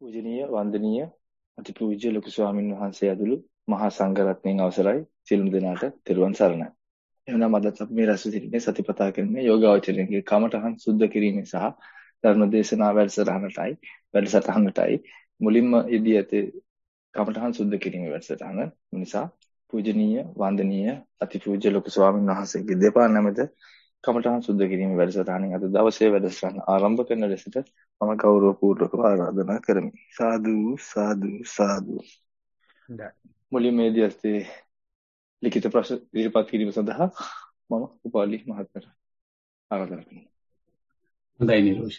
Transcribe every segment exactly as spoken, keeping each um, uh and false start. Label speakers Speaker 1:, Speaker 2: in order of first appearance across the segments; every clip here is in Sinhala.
Speaker 1: පූජනීය වන්දනීය අතිපූජ්‍ය ලොකු ස්වාමීන් වහන්සේ ඇතුළු මහා සංඝරත්නයන් අවසරයි සියලුම දෙනාට තෙරුවන් සරණයි. එවනම් අද අපි මේ රැස් සිටින්නේ සතිපතා කරන්නේ යෝගාවචරණයේ කමඨහන් සුද්ධ කිරීම සහ ධර්ම දේශනා වැඩසටහනටයි වැඩසටහනටයි මුලින්ම යෙදී ඇති කමඨහන් සුද්ධ කිරීම වැඩසටහන නිසා පූජනීය වන්දනීය අතිපූජ්‍ය ලොකු ස්වාමීන් වහන්සේගේ දෙපා නැමෙත කමඨහන් සුද්ධ කිරීම වැඩසටහනින් අද දවසේ වැඩසටහන ආරම්භ කරන ලෙසට මම ගෞරවපූර්වකව ආරාධනා කරමි. සාදු සාදු සාදු. මුලින්මේදී ඇත්තේ ලිඛිත ප්‍රශ්න ඉදිරිපත් කිරීම සඳහා මම උපාලි මහත්මයාට ආරාධනා කරනවා.
Speaker 2: හොඳයි නිරෝෂ්.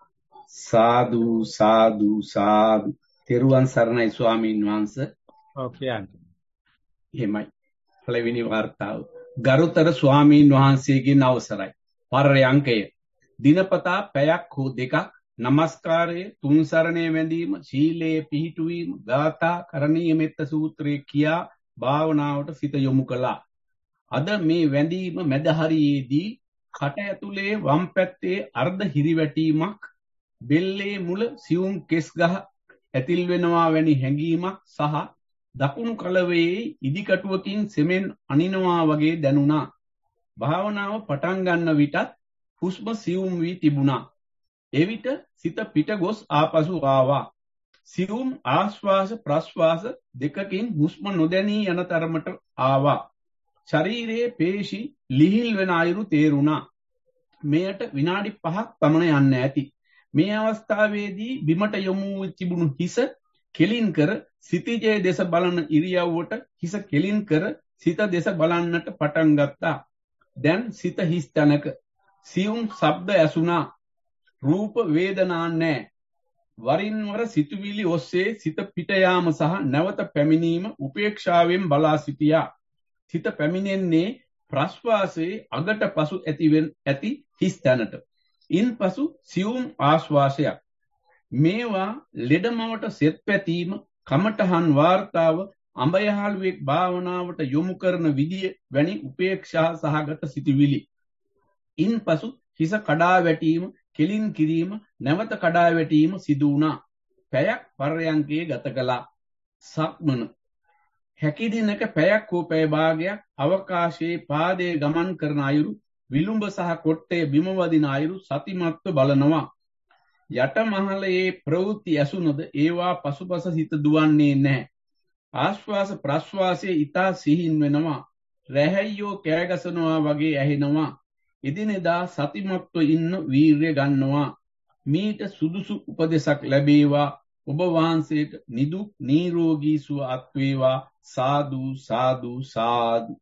Speaker 2: සාදු සාදු සාදු. තෙරුවන් සරණයි ස්වාමීන් වහන්සේ.
Speaker 3: ඔව් කියන්න.
Speaker 2: එහෙමයි. පළවෙනි වார்த்தාව. ගරුතර ස්වාමීන් වහන්සේගෙන් අවසරයි. පරයන්කය. දිනපතා පැයක් හෝ දෙකක් නමස්කාරය, තුන් සරණේ වැඳීම, ශීලයේ පිහිටුවීම, ගාථා, කරණීය මෙත්ත සූත්‍රය කියා භාවනාවට සිත යොමු කළා. අද මේ වැඳීම මැද හරියේදී කට ඇතුලේ වම් පැත්තේ අර්ධ හිරිවැටීමක්, බෙල්ලේ මුල සියුම් කෙස් ගහ ඇතිල් වෙනවා වැනි හැඟීමක් සහ දකුණු කලවේ ඉදිකටුවකින් සෙමෙන් අනිනවා වගේ දැනුණා. භාවනාව පටන් ගන්න විටත් හුස්ම සියුම් වී තිබුණා. එවිට සිත පිට ගොස් ආපසු ආවා. සියුම් ආශ්වාස ප්‍රශ්වාස දෙකකින් හුස්ම නොදැනී යන තරමට ආවා. ශරීරයේ පේශි ලිහිල් වෙන අයුරු තේරුණා. මෙයට විනාඩි පහක් පමණ යන්න ඇති. මේ අවස්ථාවේදී බිමට යොමු තිබුණු හිස කෙලින් කර සිතිජේ දෙස බලන ඉරියව්වට හිස කෙලින් කර සිත දෙස බලන්නට පටන් ගත්තා. දැන් සිත හිස් තැනක. සියුම් ශබ්ද ඇසුණා. රූප වේදනා නැහැ. වරින් වර සිතුවිලි ඔස්සේ සිත පිට යාම සහ නැවත පැමිණීම උපේක්ෂාවෙන් බලා සිටියා. සිත පැමිණෙන්නේ ප්‍රශ්වාසයේ අගට පසු ඇතිවෙන් ඇති හිස් තැනට. ඉන්පසු සියුම් ආශ්වාසයක්. මේවා ලෙඩමවට සෙත් පැතීම, කමඨහන් වාර්තාව, අඹයහළුවෙක් භාවනාවට යොමු කරන විදිය වැනි උපේක්ෂා සහගත සිතුවිලි. ඉන්පසු හිස කඩා වැටීම, කෙලින් කිරීම, නැවත කඩා වැටීම සිදු වුණා. පැයක් පරයන්කේ ගත කළා. සක්මන. හැකි දිනක පැයක් හෝ පැය භාගයක් අවකාශයේ පාදයේ ගමන් කරන අයුරු, විලුඹ සහ කොට්ටේ බිම වදින අයුරු සතිමත්ව බලනවා. යට මහලයේ ප්‍රවෘත්ති ඇසුනද ඒවා පසුපස හිත දුවන්නේ නැහැ. ආශ්වාස ප්‍රශ්වාසයේ ඊතා සිහින් වෙනවා. රැහැයියෝ කෑගසනවා වගේ ඇහෙනවා. එදිනෙදා සතිමත්ව ඉන්න වීර්ය ගන්නවා. මීට සුදුසු උපදේශක් ලැබේවා. ඔබ වහන්සේට නිදුක් නිරෝගී සුව අත් වේවා. සාදු සාදු සාදු.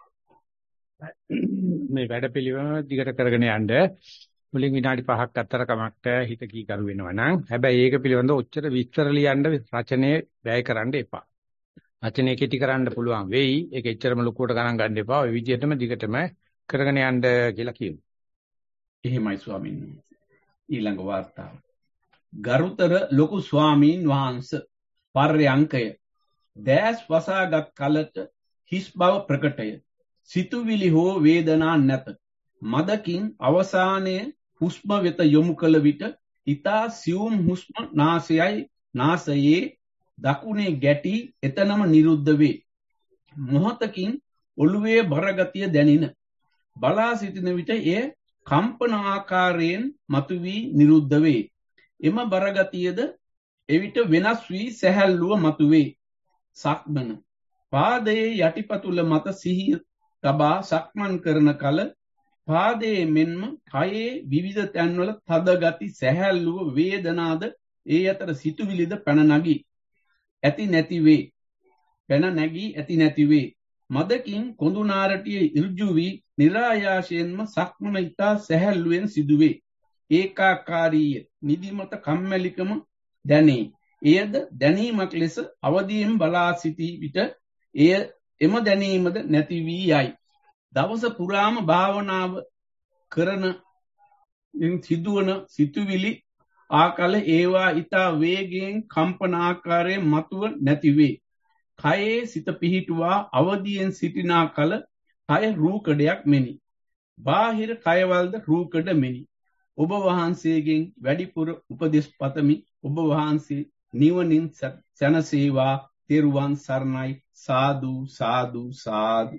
Speaker 3: මේ වැඩපිළිවෙල දිගට කරගෙන යන්න මුලින් විනාඩි පහක් අතර කමක්ට හිත කීකරු වෙනවා නම් හැබැයි ඒක පිළිබඳව ඔච්චර විස්තර ලියන්න රචනයේ වැය කරන්න එපා. රචනය කෙටි කරන්න පුළුවන් වෙයි. ඒක එච්චරම ලොකුවට ගණන් ගන්න එපා. ඔය විදිහටම දිගටම කරගෙන යන්න කියලා කියමු.
Speaker 2: එහෙමයි ස්වාමීන් වහන්සේ. ඊළඟ වාර්තාව. ගරුතර ලොකු ස්වාමීන් වහන්සේ පර්යංකය. දැස් වසාගත් කලට හිස් බව ප්‍රකටය. සිතුවිලි හෝ වේදනා නැත. මදකින් අවසානයේ හුස්ම වෙත යොමු කළ විට ඊතා සියුම් හුස්ම නාසයයි නාසයේ දකුණේ ගැටි එතනම නිරුද්ධ වේ. මොහොතකින් ඔළුවේ බරගතිය දැනින. බලා සිටින විට එය කම්පන ආකාරයෙන් මතුවී නිරුද්ධ වේ. එම බරගතියද එවිට වෙනස් වී සැහැල්ලුව මතුවේ. සක්මන. පාදයේ යටිපතුල මත සිහිය තබා සක්මන් කරන කල පාදයේ මෙන්ම කයේ විවිධ තැන්වල තද ගති, සැහැල්ලුව, වේදනාද ඒ අතර සිතුවිලිද පැන නගී ඇති නැති වේ. පැන නැගී ඇති නැති වේ. මදකින් කොඳු නාරටියේ ඉර්ජු වී નિરાයාසයෙන්ම සක්මන ඉතා සැහැල්ලුවෙන් සිදුවේ. ඒකාකාරීය නිදිමත කම්මැලිකම දැනේ. එයද දැනීමක් ලෙස අවදියෙන් බලා සිටි විට එය එම දැනීමද නැති වී යයි. දවස පුරාම භාවනාව කරන සිදුවන සිතුවිලි ආකල ඒවා ඊතා වේගයෙන් කම්පන ආකාරයෙන් මතුව නැතිවේ. කයේ සිත පිහිටුවා අවදියෙන් සිටිනා කල කය රූකඩයක් මෙනි. බාහිර කයවලද රූකඩ මෙනි. ඔබ වහන්සේගෙන් වැඩිපුර උපදෙස් පතමි. ඔබ වහන්සේ නිවනින් සැනසේවා තෙරුවන් සරණයි සාදු සාදු සාදු.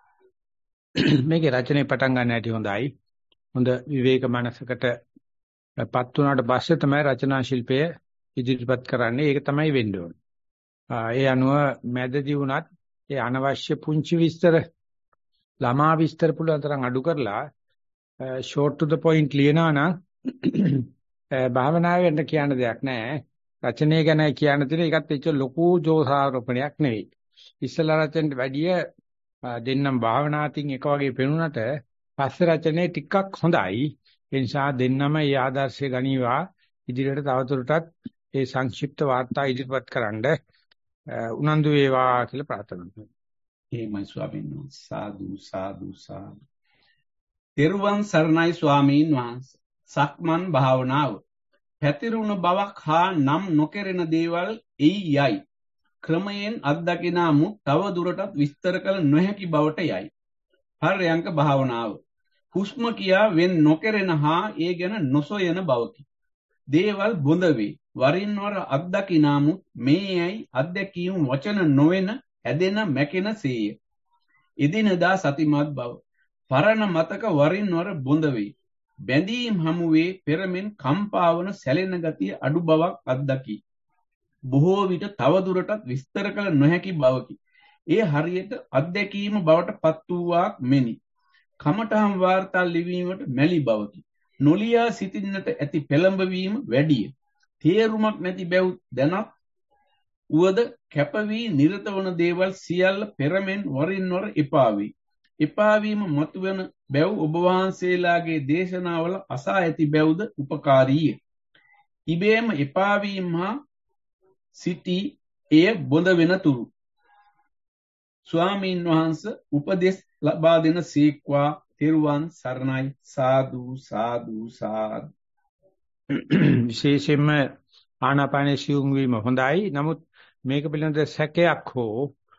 Speaker 3: මේකේ රචනයේ පටන් ගන්න හැටි හොඳයි. හොඳ විවේක මනසකට පත් වුණාට පස්සේ තමයි රචනා ශිල්පය ඉදිරිපත් කරන්නේ. ඒක තමයි වෙන්න ඕනේ. ඒ අනුව මැදදී වුණත් ඒ අනවශ්‍ය පුංචි විස්තර ළමා විස්තර පුළුවන් තරම් අඩු කරලා short to the point ලියනවා නම් භාවනාවෙන් කියන්න දෙයක් නැහැ. රචනය ගැන කියන්න තියෙන එකත් එච්ච ලොකු ජෝසාරෝපණයක් නෙවෙයි. ඉස්සලා රචනෙට වැඩිය දෙන්නම් භාවනාතින් එක වගේ පෙනුනට පස්සේ රචනයේ ටිකක් හොඳයි. ඒ නිසා දෙන්නම මේ ආදර්ශය ගනිවා ඉදිරියට තවදුරටත් මේ සංක්ෂිප්ත වාර්තා ඉදිරිපත් කරන්න උනන්දු වේවා කියලා ප්‍රාර්ථනා කරනවා.
Speaker 2: එහෙමයි ස්වාමීන් වහන්සේ. සාදු සාදු සාදු. තෙරුවන් සරණයි ස්වාමීන් වහන්සේ. සක්මන් භාවනාව පැතිරුණු බවක් හා නම් නොකරන දේවල් එයි යයි. ක්‍රමයෙන් අත්දකිනාමු තව දුරටත් විස්තර කළ නොහැකි බවට යයි. පර්යංක භාවනාව හුස්ම කියා වෙන් නොකරන හා ඒ ගැන නොසොයන බවකි. දේවල් බොඳ වේ. වරින් වර අත්දකිනාමු මේයි අත්දැකීම් වචන නොවන ඇදෙන මැකෙන සේය. එදිනදා සතිමත් බව. පරණ මතක වරින් වර බොඳ වේ. බැඳීම් හමුවේ පෙරමෙන් කම්පාවන සැලෙන ගතිය අඩු බවක් අත්දකි. බොහෝ විට තවදුරටත් විස්තර කළ නොහැකි බවකි. ඒ හරියට අත්දැකීම බවට පත් වූවාක් මෙනි. කමඨහම් වාර්තා ලිවීමට මැලි බවකි. නොලියා සිටින්නට ඇති පෙළඹවීම වැඩිය. තේරුමක් නැති බැව් දැනත් උවද කැප වී නිරත වන දේවල් සියල්ල පෙරමෙන් වරින් වර එපා වේ. එපා වීම මතුවෙන බැව් ඔබ වහන්සේලාගේ දේශනාවල අසා ඇති බැව්ද උපකාරීය. ඉබේම එපා වීම හා සිටි එය බොඳ වෙන තුරු ස්වාමීන් වහන්සේ උපදෙස් ලබා දෙන සීක්වා තෙරුවන් සරණයි සාදු සාදු සාදු.
Speaker 3: විශේෂයෙන්ම ආනාපානයේ සියුම් වීම හොඳයි. නමුත් මේක පිළිබඳ සැකයක් හෝ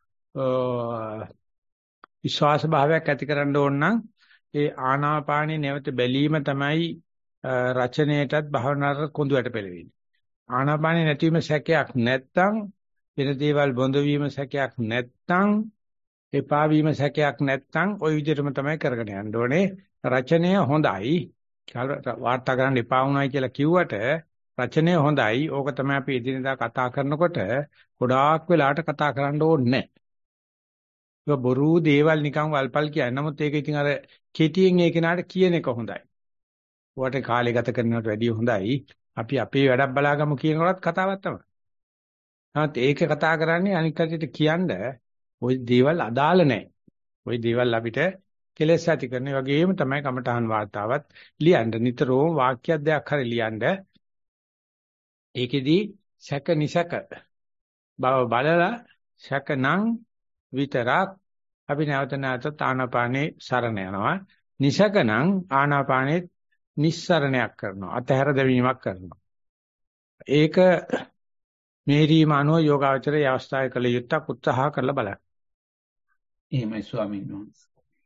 Speaker 3: විශ්වාස භාවයක් ඇති කරන්න ඕන නම් ඒ ආනාපානයේ නැවත බැලීම තමයි රචනයටත් භාවනාවට කොඳුයට පෙළවෙන්නේ. ආනාපානයේ නැතිවීම සැකයක් නැත්තම් වෙන දේවල් බොඳ වීම සැකයක් නැත්තම් එපා වීම සැකයක් නැත්තම් ওই විදිහටම තමයි කරගෙන යන්න ඕනේ. රචනය හොඳයි. වාර්තා කරන්න එපා වුණායි කියලා කිව්වට රචනය හොඳයි. ඕක තමයි අපි එදිනෙදා කතා කරනකොට ගොඩාක් වෙලාට කතා කරන්න ඕනේ නැහැ. ඒක බොරු දේවල් නිකන් වල්පල් කියන්නේ. නමුත් ඒක ඉතින් අර කෙටියෙන් ඒ කෙනාට කියන එක හොඳයි. ඔයාට කාලය ගත කරනවට වැඩිය හොඳයි. අපි අපේ වැඩක් බලාගමු කියනකොටත් කතාවක් තමයි. නමුත් ඒක කතා කරන්නේ අනික් කටියට කියන්නේ ওই දේවල් අදාළ නැහැ. ওই දේවල් අපිට කෙලෙස් ඇති කරන වගේම තමයි කමඨහන් වාතාවත් ලියන්න. නිතරම වාක්‍යයක් දෙයක් හරි ලියන්න. ඒකෙදි සැක නිසක බව බලලා සැකනම් විතරක් අපි නැවත නැවත ආනාපානේ සරණ යනවා. නිසකනම් ආනාපානේ නිස්සරණයක් කරනවා. අතහැර දැමීමක් කරනවා. ඒක මේරීම අනුව යෝගාචරයේ අවස්ථාවේ කළ යුත්තක් උත්සාහ කරලා බලන්න.
Speaker 2: එහෙමයි ස්වාමීන් වහන්සේ.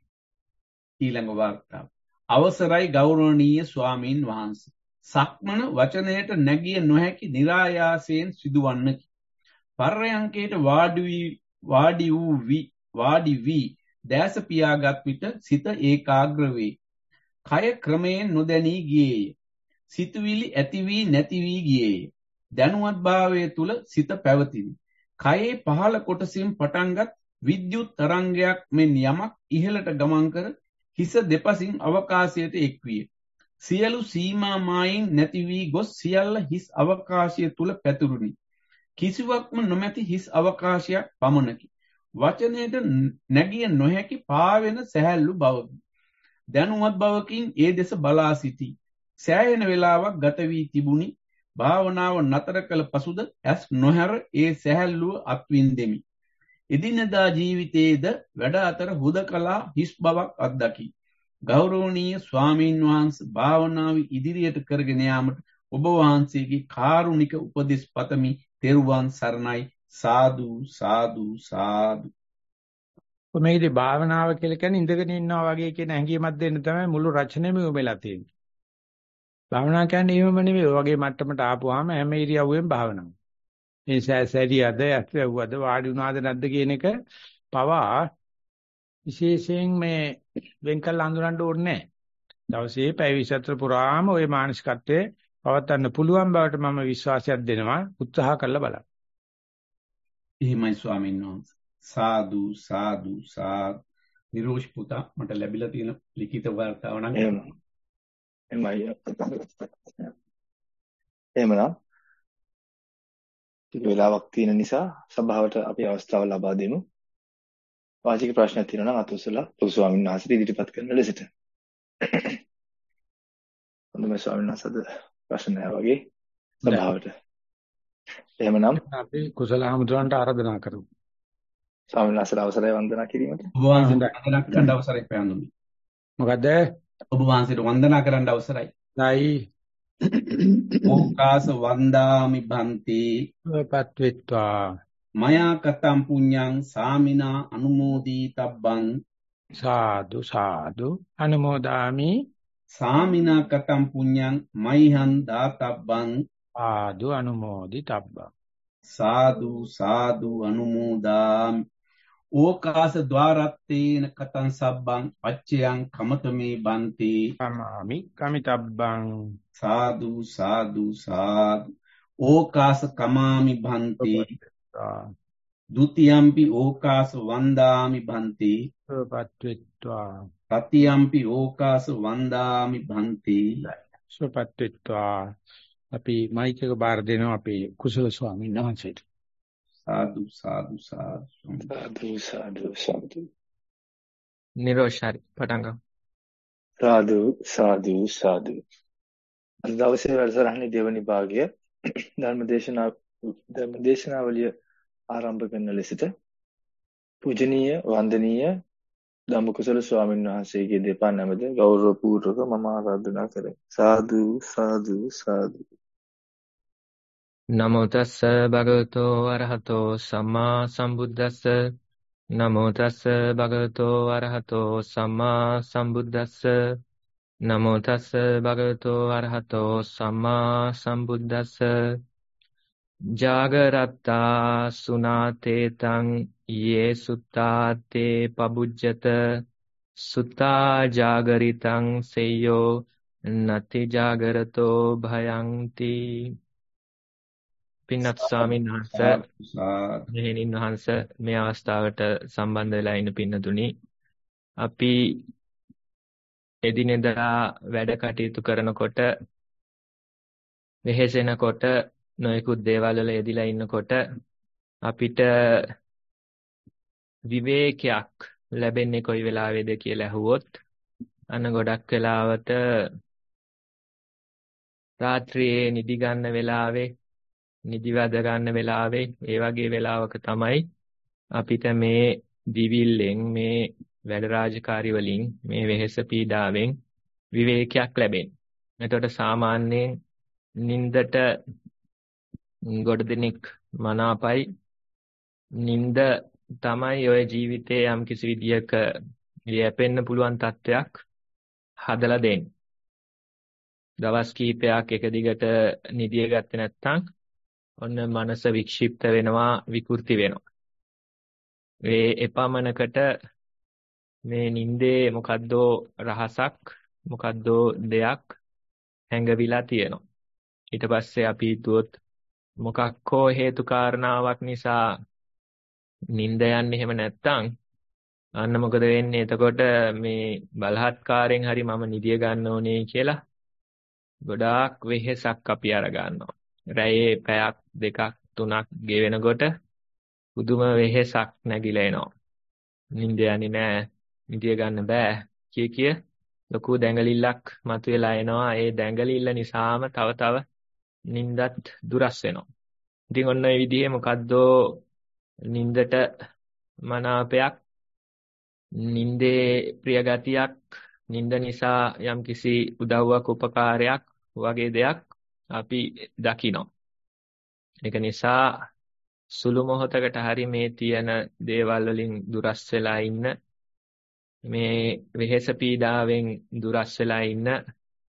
Speaker 2: ඊළඟ වාර්තාව. අවසරයි ගෞරවනීය ස්වාමීන් වහන්සේ. සක්මන වචනයට නැගිය නොහැකි નિરાයාසයෙන් සිදුවන්නකි. පර්යංකයට වාඩි වී වාඩි වූ වී වාඩි වී දැස පියාගත් විට සිත ඒකාග්‍ර වේ. කය ක්‍රමයෙන් නොදැනී ගියේය. සිතුවිලි ඇති වී නැති වී ගියේය. දැනුවත් භාවයේ තුල සිත පැවතිනි. කයේ පහළ කොටසින් පටන්ගත් විද්‍යුත් තරංගයක් මෙන් යමක් ඉහළට ගමන් කර හිස දෙපසින් අවකාශයට එක්විය. සියලු සීමා මායින් නැති වී ගොස් සියල්ල හිස් අවකාශය තුල පැතුරුනි. කිසිවක්ම නොමැති හිස් අවකාශයක් පමණකි. වචනයට නැගිය නොහැකි පාවෙන සැහැල්ලු බවකි. දැනුවත් බවකින් ඒ දෙස බලා සිටි. සෑහෙන වේලාවක් ගත වී තිබුණි. භාවනාව නතර කළ පසුද ඇස් නොහැර ඒ සැහැල්ලුව අත්විඳෙමි. එදිනදා ජීවිතයේද වැඩ අතර හුදකලා හිස් බවක් අත්දකි. ගෞරවනීය ස්වාමීන් වහන්සේ භාවනාව ඉදිරියට කරගෙන යාමට ඔබ වහන්සේගේ කාරුණික උපදෙස් පතමි. තෙරුවන් සරණයි. සාදු සාදු සාදු.
Speaker 3: මේකේ භාවනාව කියලා කියන්නේ ඉඳගෙන ඉන්නවා වගේ කියන හැඟීමක් දෙන්න තමයි මුළු රචනෙම උඹලා තියෙන්නේ. භාවනා කියන්නේ එහෙමම නෙවෙයි. ඔය වගේ මට්ටමට ආපුවාම හැම ඉරියව්වෙම භාවනාව. මේ සැරියද ඇස්සෙව්වද වාඩි වුණාද නැද්ද කියන එක පවා විශේෂයෙන් මේ වෙන් කළ අඳුරන්න ඕනේ නැහැ. දවසේ පැය විසිහතර පුරාම ওই මානසිකත්වයේ පවත්වන්න පුළුවන් බවට මම විශ්වාසයක් දෙනවා. උත්සාහ කරලා බලන්න.
Speaker 2: එහෙමයි ස්වාමීන් වහන්සේ. සාදු සාදු සාදු. නිරෝෂ් පුතා මට ලැබිලා තියෙන ලිඛිත වාර්තාව නම්
Speaker 1: එහෙම එමයි එහෙමනම් ටික වෙලාවක් තියෙන නිසා සභාවට අපි අවස්ථාව ලබා දෙමු. වාචික ප්‍රශ්න තියෙනවා නම් අතුසලා ලොකු ස්වාමීන් වහන්සේට ඉදිරිපත් කරන ලෙසට. හොඳයි ස්වාමීන් වහන්සේ ප්‍රශ්න නැහැ වගේ සභාවට. එහෙමනම්
Speaker 3: අපි කුසල හමුදුරන්ට ආරාධනා කරමු.
Speaker 1: ස්වාමීන් වහන්සේට අවසරයි වන්දනා කිරීමට.
Speaker 2: ඔබ වහන්සේට වන්දනා කරන්න අවසරයි පෑන්දුමි.
Speaker 3: මොකද?
Speaker 2: ඔබ වහන්සේට වන්දනා කරන්න අවසරයි.
Speaker 3: නයි
Speaker 2: ඕකාස වන්දාමි බන්ති
Speaker 3: පත්විත්වා
Speaker 2: මයා කතම් පුඤ්ඤං සාමිනා අනුමෝදී තබ්බං
Speaker 3: සාදු සාදු අනුමෝදාමි
Speaker 2: සාමිනා කතම් පුඤ්ඤං මයිහං දාතබ්බං
Speaker 3: ආදු අනුමෝදි තබ්බං
Speaker 2: සාදු සාදු අනුමෝදාමි ඕකාස ద్వාරත්තේන කතං සබ්බං පච්චයං කමතමේ බන්ති
Speaker 3: කමාමි කමිතබ්බං
Speaker 2: සාදු සාදු සාදු ඕකාස කමාමි භන්ති ဒ ුතියම්පි ඕකාස වන්දාමි භන්ති
Speaker 3: සුපත්විත්වා
Speaker 2: තතියම්පි ඕකාස වන්දාමි භන්ති
Speaker 3: සුපත්විත්වා අපි මයික් එක බාර දෙනවා අපේ කුසල ස්වාමීන් වහන්සේට.
Speaker 2: සාදු සාදු සාදු
Speaker 1: සාදු සාදු සාදු
Speaker 4: නිරෝෂාරි පටන් ගමු.
Speaker 1: සාදු සාදු සාදු. අද දවසේ වැඩසටහනේ දෙවනි භාගය ධර්මදේශනා ධර්මදේශනාවලිය ආරම්භ කරන ලෙසට පූජනීය වන්දනීය ධම්මකුසල ස්වාමීන් වහන්සේගේ දෙපා නැමද ගෞරවපූර්වක මම ආරාධනා කරමි. සාදු සාදු සාදු.
Speaker 4: නමෝ තස්ස භගවතෝ අරහතෝ සම්මා සම්බුද්දස්ස නමෝ තස්ස භගවතෝ අරහතෝ සම්මා සම්බුද්දස්ස නමෝ තස්ස භගවතෝ අරහතෝ සම්මා සම්බුද්දස්ස ජාගරත්තා සුනාතේ තං යේ සුත්තාතේ පබුජ්ජත සුතා ජාගරිතං සෙය්‍යෝ නති ජාගරතෝ භයංති. පින්වත් ස්වාමීන් වහන්සේ මෙහෙණින් වහන්සේ මේ අවස්ථාවට සම්බන්ධ වෙලා ඉන්න පින්නතුනි, අපි එදිනෙදා වැඩ කටයුතු කරනකොට වෙහෙසෙනකොට නොයෙකුත් දේවල් වල යෙදිලා ඉන්නකොට අපිට විවේකයක් ලැබෙන්නේ කොයි වෙලාවේද කියලා අහුවොත් අන්න ගොඩක් වෙලාවට රාත්‍රියේ නිදි ගන්න වෙලාවේ නිදි වද ගන්න වෙලාවේ ඒ වගේ වෙලාවක තමයි අපිට මේ දිවිල්ලෙන් මේ වැඩ රාජකාරි වලින් මේ වෙහෙස පීඩාවෙන් විවේකයක් ලැබෙන්නේ. එතකොට සාමාන්‍යයෙන් නින්දට ගොඩ දෙනෙක් මනාපයි. නින්ද තමයි ඔය ජීවිතේ යම් කිසි විදියක ලියපෙන්න පුළුවන් තත්වයක් හදලා දෙන්නේ. දවස් කීපයක් එක දිගට නිදිය ගත්තේ නැත්නම් ඔන්න මනස වික්ෂිප්ත වෙනවා, විකෘති වෙනවා. ඒ එපමණකට මේ නින්දේ මොකද්දෝ රහසක්, මොකද්දෝ දෙයක් හැඟවිලා තියෙනවා. ඊට පස්සේ අපි හිතුවොත් මොකක් හෝ හේතු කාරණාවක් නිසා නින්ද යන්නේ එහෙම නැත්තම් අන්න මොකද වෙන්නේ? එතකොට මේ බලහත්කාරයෙන් හරි මම නිදිය ගන්න ඕනේ කියලා ගොඩාක් වෙහෙසක් අපි අර ගන්නවා. රැයේ පැයක් දෙකක් තුනක් ගෙවෙනකොට පුදුම වෙහෙසක් නැగిලා එනවා. නිින්ද යන්නේ නැහැ, නිදිය ගන්න බෑ කිය කිය ලොකු දැඟලිල්ලක් මතුවලා එනවා. ඒ දැඟලිල්ල නිසාම තව තව නිින්දත් දුරස් වෙනවා. ඉතින් ඔන්න ඒ විදිහේ මොකද්දෝ නිින්දට මනාපයක්, නිින්දේ ප්‍රිය ගතියක්, නිින්ද නිසා යම්කිසි උදව්වක් උපකාරයක් වගේ දෙයක් අපි දකිනවා. ඒක නිසා සුළු මොහොතකට හරි මේ තියෙන දේවල් වලින් දුරස් වෙලා ඉන්න, මේ වෙහෙස පීඩාවෙන් දුරස් වෙලා ඉන්න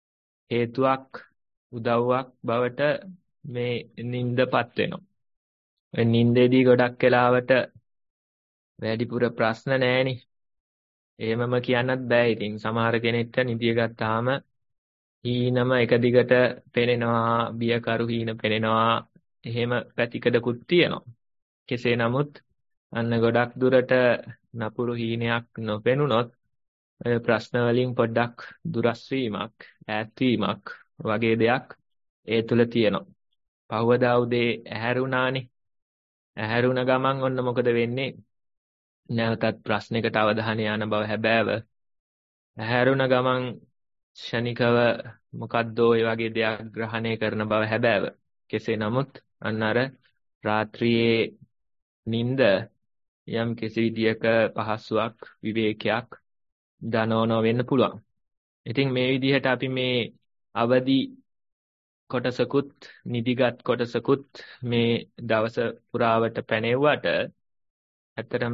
Speaker 4: හේතුවක් උදව්වක් බවට මේ නිින්දපත් වෙනවා. ඔය නින්දේදී ගොඩක් වෙලාවට වැඩිපුර ප්‍රශ්න නැහෙනේ. එහෙමම කියන්නත් බෑ. ඉතින් සමහර කෙනෙක්ට නිදිය ගත්තාම හීනම එක දිගට පෙනෙනවා, බියකරු හීන පෙනෙනවා. එහෙම පැතිකඩකුත් තියෙනවා. කෙසේ නමුත් අන්න ගොඩක් දුරට නපුරු හීනයක් නොපෙනුනොත් ඔය ප්‍රශ්න වලින් පොඩ්ඩක් දුරස් වීමක්, ඈත් වීමක් වගේ දෙයක් ඒ තුල තියෙනවා. පහවදා උදේ ඇහැරුණානේ. ඇහැරුණ ගමන් ඔන්න මොකද වෙන්නේ? නැවතත් ප්‍රශ්නයකට අවධානය යන බව හැබෑව. ඇහැරුණ ගමන් ෂණිකව මොකද්දෝ ඒ වගේ දෙයක් ග්‍රහණය කරන බව හැබෑව. කෙසේ නමුත් අන්න අර රාත්‍රියේ නිින්ද යම් කිසි විදියක පහසුවක් විවේකයක් දනවන වෙන්න පුළුවන්. ඉතින් මේ විදිහට අපි මේ අවදි කොටසකුත් නිදිගත් කොටසකුත් මේ දවස පුරාවට පැනෙව්වට ඇත්තටම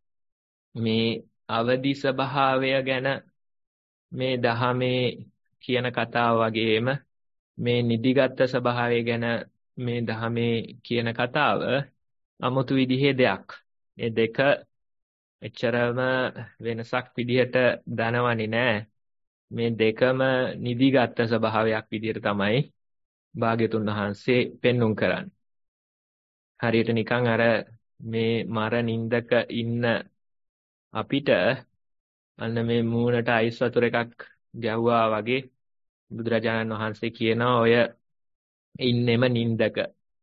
Speaker 4: මේ අවදි ස්වභාවය ගැන මේ දහමේ කියන කතාව වගේම මේ නිදිගත් ස්වභාවය ගැන මේ දහමේ කියන කතාව 아무තු විදිහේ දෙයක්. මේ දෙක එච්චරම වෙනසක් විදිහට දනවන්නේ නැහැ. මේ දෙකම නිදිගත් ස්වභාවයක් විදිහට තමයි භාග්‍යතුන් වහන්සේ පෙන්눔 කරන්නේ. හරියට නිකන් අර මේ මර නින්දක ඉන්න අපිට අන්න මේ මූණට අයිස් වතුර එකක් ගැව්වා වගේ බුදුරජාණන් වහන්සේ කියනවා ඔය ඉන්නෙම නින්දක.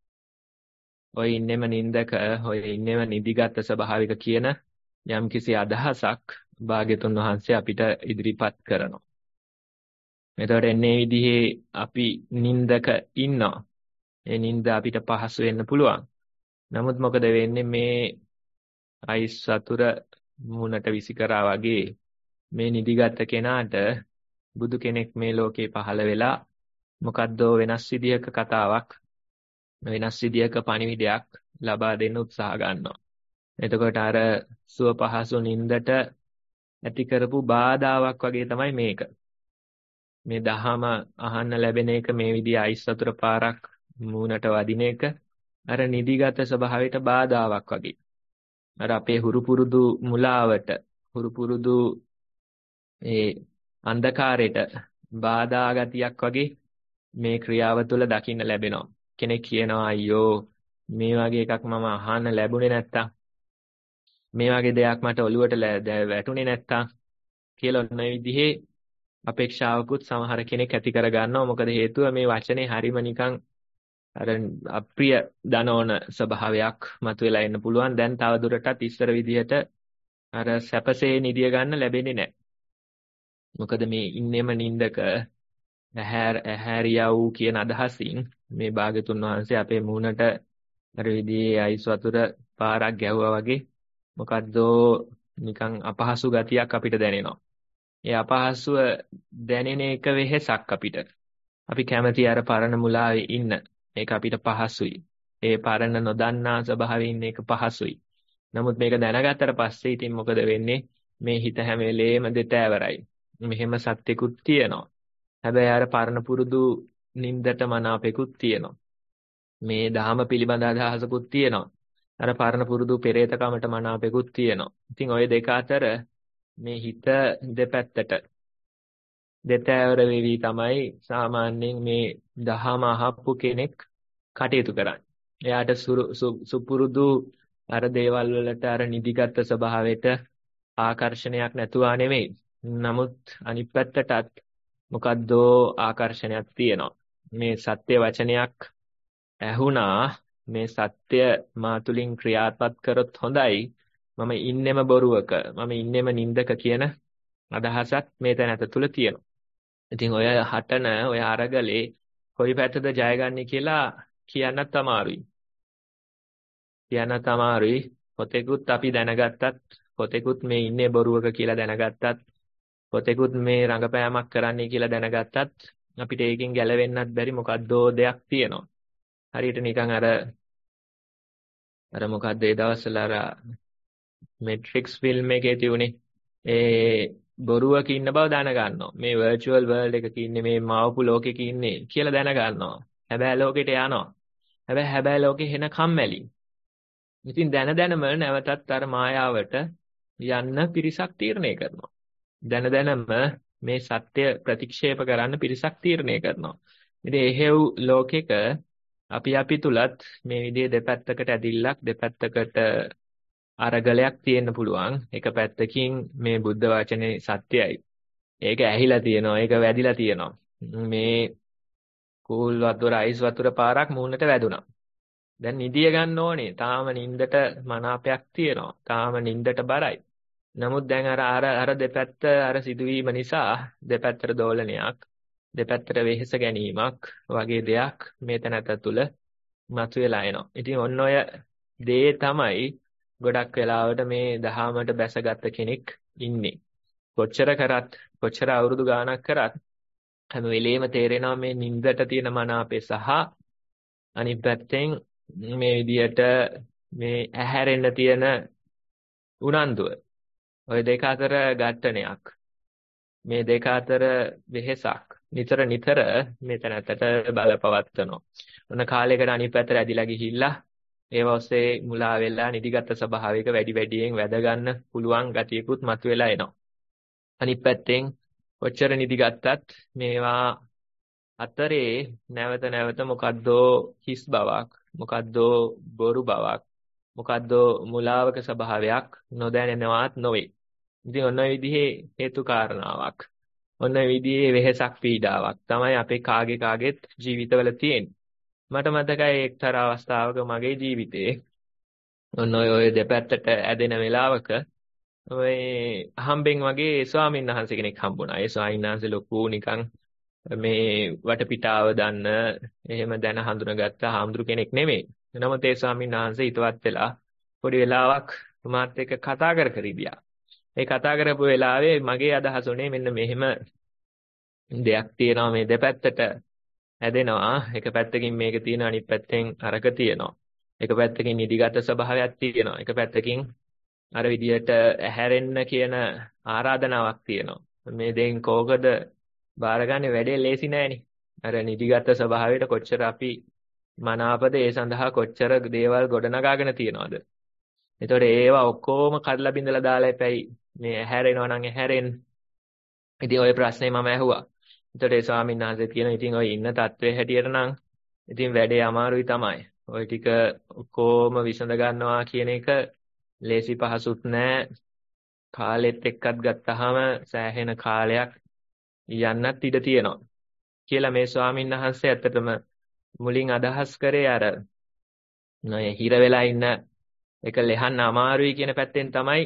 Speaker 4: ඔය ඉන්නෙම නින්දක, ඔය ඉන්නෙම නිදිගත් ස්වභාවික කියන යම්කිසි අදහසක් භාග්‍යතුන් වහන්සේ අපිට ඉදිරිපත් කරනවා. එතකොට එන්නේ විදිහේ අපි නින්දක ඉන්නවා. ඒ නින්ද අපිට පහසු වෙන්න පුළුවන්. නමුත් මොකද වෙන්නේ මේ අයිස් වතුර මූණට විසි කරා වගේ මේ නිදිගත් කෙනාට බුදු කෙනෙක් මේ ලෝකේ පහළ වෙලා මොකද්දෝ වෙනස් විදියක කතාවක් වෙනස් විදියක පණිවිඩයක් ලබා දෙන්න උත්සාහ ගන්නවා. එතකොට අර සුව පහසු නින්දට ඇති කරපු බාධාවක් වගේ තමයි මේක. මේ දහම අහන්න ලැබෙන එක මේ විදිය අයිස් වතුර පාරක් මූණට වදින එක අර නිදිගත ස්වභාවයට බාධාවක් වගේ. අර අපේ හුරු පුරුදු මුලාවට හුරු පුරුදු ඒ අන්ධකාරයට බාධා ගතියක් වගේ මේ ක්‍රියාව තුළ දකින්න ලැබෙනවා. කෙනෙක් කියනවා අයියෝ මේ වගේ එකක් මම අහන්න ලැබුණේ නැත්තම් මේ වගේ දෙයක් මට ඔළුවට වැටුනේ නැත්තම් කියලා ඔන්න ඒ විදිහේ අපේක්ෂාවකුත් සමහර කෙනෙක් ඇති කර ගන්නවා. මොකද හේතුව මේ වචනේ හරිම නිකන් අර අප්‍රිය දනෝන ස්වභාවයක් මතුවලා එන්න පුළුවන්. දැන් තව දුරටත් ඉස්සර විදිහට අර සැපසේ නිදිය ගන්න ලැබෙන්නේ නැහැ. මොකද මේ ඉන්නෙම නින්දක ඇහැර ඇහැරියව කියන අදහසින් මේ භාගතුන් වහන්සේ අපේ මූණට අර විදිහේ අයිස් වතුර පාරක් ගැහුවා වගේ මොකද්දෝ නිකන් අපහසු ගතියක් අපිට දැනෙනවා. ඒ අපහසුව දැනෙන එක වෙහෙසක් අපිට. අපි කැමති අර පරණ මුලාවේ ඉන්න. මේක අපිට පහසුයි. ඒ පරණ නොදන්නා ස්වභාවයෙන් ඉන්න එක පහසුයි. නමුත් මේක දැනගත්තට පස්සේ ඉතින් මොකද වෙන්නේ? මේ හිත හැම වෙලේම දෙතෑවරයි. මෙහෙම සත්‍යකුත් තියෙනවා. හැබැයි අර පරණ පුරුදු නින්දට මනාපෙකුත් තියෙනවා. මේ දහම පිළිබඳ අදහසකුත් තියෙනවා. අර පරණ පුරුදු පෙරේතකමට මනාපෙකුත් තියෙනවා. ඉතින් ওই දෙක අතර මේ හිත දෙපැත්තට දෙතෑවර වෙවි තමයි සාමාන්‍යයෙන් මේ දහම අහපු කෙනෙක් කටයුතු කරන්නේ. එයාට සුපුරුදු අර දේවල් වලට අර නිදිගත් ස්වභාවයට ආකර්ෂණයක් නැතුවා නෙමෙයි. නමුත් අනිත් පැත්තටත් මොකද්දෝ ආකර්ෂණයක් තියෙනවා. මේ සත්‍ය වචනයක් ඇහුණා, මේ සත්‍ය මා තුලින් ක්‍රියාත්මක කරොත් හොඳයි. මම ඉන්නෙම බොරුවක, මම ඉන්නෙම නින්දක කියන අදහසක් මේ තැනත තුල තියෙනවා. ඉතින් ඔය හටන ඔය අරගලේ කොයි පැත්තද ජයගන්නේ කියලා කියන්නත් අමාරුයි. කියන්නත් අමාරුයි. පොතේකුත් අපි දැනගත්තත්, පොතේකුත් මේ ඉන්නේ බොරුවක කියලා දැනගත්තත්, පොතේකුත් මේ රංගපෑමක් කරන්නේ කියලා දැනගත්තත් අපිට ඒකෙන් ගැලවෙන්නත් බැරි මොකද්දෝ දෙයක් තියෙනවා. හරියට නිකන් අර අර මොකද්ද ඒ දවස්වල අර Matrix film එකේ තියුනේ ඒ බොරුවක ඉන්න බව දැනගන්නවා. මේ virtual world එකක ඉන්නේ, මේ මාවපු ලෝකෙක ඉන්නේ කියලා දැනගන්නවා. හැබැයි ලෝකෙට යනවා. හැබැයි හැබැයි ලෝකෙ හෙන කම්මැලි. ඉතින් දැන දැනම නැවතත් අර මායාවට යන්න පිරිසක් තීරණය කරනවා. දැන දැනම මේ සත්‍ය ප්‍රතික්ෂේප කරන්න පිරිසක් තීරණය කරනවා. ඉතින් එහෙව් ලෝකෙක අපි අපි තුලත් මේ විදිහේ දෙපැත්තකට ඇදිල්ලක් දෙපැත්තකට අරගලයක් තියෙන්න පුළුවන්. එක පැත්තකින් මේ බුද්ධ වචනේ සත්‍යයි. ඒක ඇහිලා තියෙනවා. ඒක වැදිලා තියෙනවා. මේ කූල් වතුර අයිස් වතුර පාරක් මූණට වැදුනා. දැන් නිදිය ගන්න ඕනේ. තාම නින්දට මනාපයක් තියෙනවා. තාම නින්දට බරයි. නමුත් දැන් අර අර අර දෙපැත්ත අර සිදුවීම නිසා දෙපැත්තට දෝලනයක්, දෙපැත්තට වෙහෙස ගැනීමක් වගේ දෙයක් මේ තැනත තුල මතුවලා එනවා. ඉතින් ඔන්න ඔය දේ තමයි ගොඩක් වෙලාවට මේ දහමට බැසගත් කෙනෙක් ඉන්නේ. කොච්චර කරත් කොච්චර අවුරුදු ගාණක් කරත් හැම වෙලේම තේරෙනවා මේ නින්දට තියෙන මනාපේ සහ අනිත් පැත්තෙන් මේ විදියට මේ ඇහැරෙන්න තියෙන උනන්දුව. ওই දෙක අතර ගැටණයක්. මේ දෙක අතර වෙහෙසක්. නිතර නිතර මේ තැනකට බලපවත්වනවා. ඔන්න කාලයකට අනිත් පැත්තට ඇදිලා ගිහිල්ලා ඒව ඔස්සේ මුලා වෙලා නිදිගත් ස්වභාවයක වැඩි වැඩියෙන් වැද ගන්න පුළුවන් ගතියකුත් මතුවලා එනවා. අනිත් පැත්තෙන් කොච්චර නිදිගත්තත් මේවා අතරේ නැවත නැවත මොකද්දෝ හිස් බවක්, මොකද්දෝ බොරු බවක්, මොකද්දෝ මුලාවක ස්වභාවයක් නොදැනෙනවත් නොවේ. ඉතින් ඔන්න ඔය විදිහේ හේතු කාරණාවක්, ඔන්න ඔය විදිහේ වෙහෙසක් පීඩාවක් තමයි අපේ කාගේ කාගේත් ජීවිතවල තියෙන්නේ. මට මතකයි එක්තරා අවස්ථාවක මගේ ජීවිතේ ඔන්න ඔය ඔය දෙපැත්තට ඇදෙන වෙලාවක ඔය හම්බෙන් වගේ ස්වාමීන් වහන්සේ කෙනෙක් හම්බුණා. ඒ ස්වාමීන් වහන්සේ ලොකු නිකන් මේ වටපිටාව දන්න එහෙම දැන හඳුනගත්ත හාමුදුරු කෙනෙක් නෙමෙයි. නමුත් ඒ ස්වාමීන් වහන්සේ හිතවත් වෙලා පොඩි වෙලාවක් මාත් එක්ක කතා කර කර ඉදියා. ඒ කතා කරපු වෙලාවේ මගේ අදහස උනේ මෙන්න මෙහෙම දෙයක් තියෙනවා මේ දෙපැත්තට හැදෙනවා. එක පැත්තකින් මේක තියෙනවා, අනිත් පැත්තෙන් අරක තියෙනවා. එක පැත්තකින් නිදිගත ස්වභාවයක් තියෙනවා. එක පැත්තකින් අර විදියට ඇහැරෙන්න කියන ආරාධනාවක් තියෙනවා. මේ දෙයින් කෝකද බාරගන්නේ වැඩේ ලේසි නෑනේ. අර නිදිගත ස්වභාවයට කොච්චර අපි මනාපද ඒ සඳහා කොච්චර දේවල් ගොඩනගාගෙන තියනවද. එතකොට ඒවා ඔක්කොම කඩලා බිඳලා දාලා එපැයි මේ ඇහැරෙනවා නම් ඇහැරෙන්න. ඉතින් ওই ප්‍රශ්නේ මම ඇහුවා. එතකොට ඒ ස්වාමීන් වහන්සේ කියන ඉතින් ඔය ඉන්න තත්ත්වයේ හැටියට නම් ඉතින් වැඩේ අමාරුයි තමයි. ওই ටික ඔක්කොම විසඳ ගන්නවා කියන එක ලේසි පහසුත් නෑ. කාලෙත් එක්කත් ගත්තාම සෑහෙන කාලයක් යන්නත් ඉඩ තියෙනවා කියලා මේ ස්වාමීන් වහන්සේ ඇත්තටම මුලින් අදහස් කරේ අර නය හිර වෙලා ඉන්න එක ලෙහන්න අමාරුයි කියන පැත්තෙන් තමයි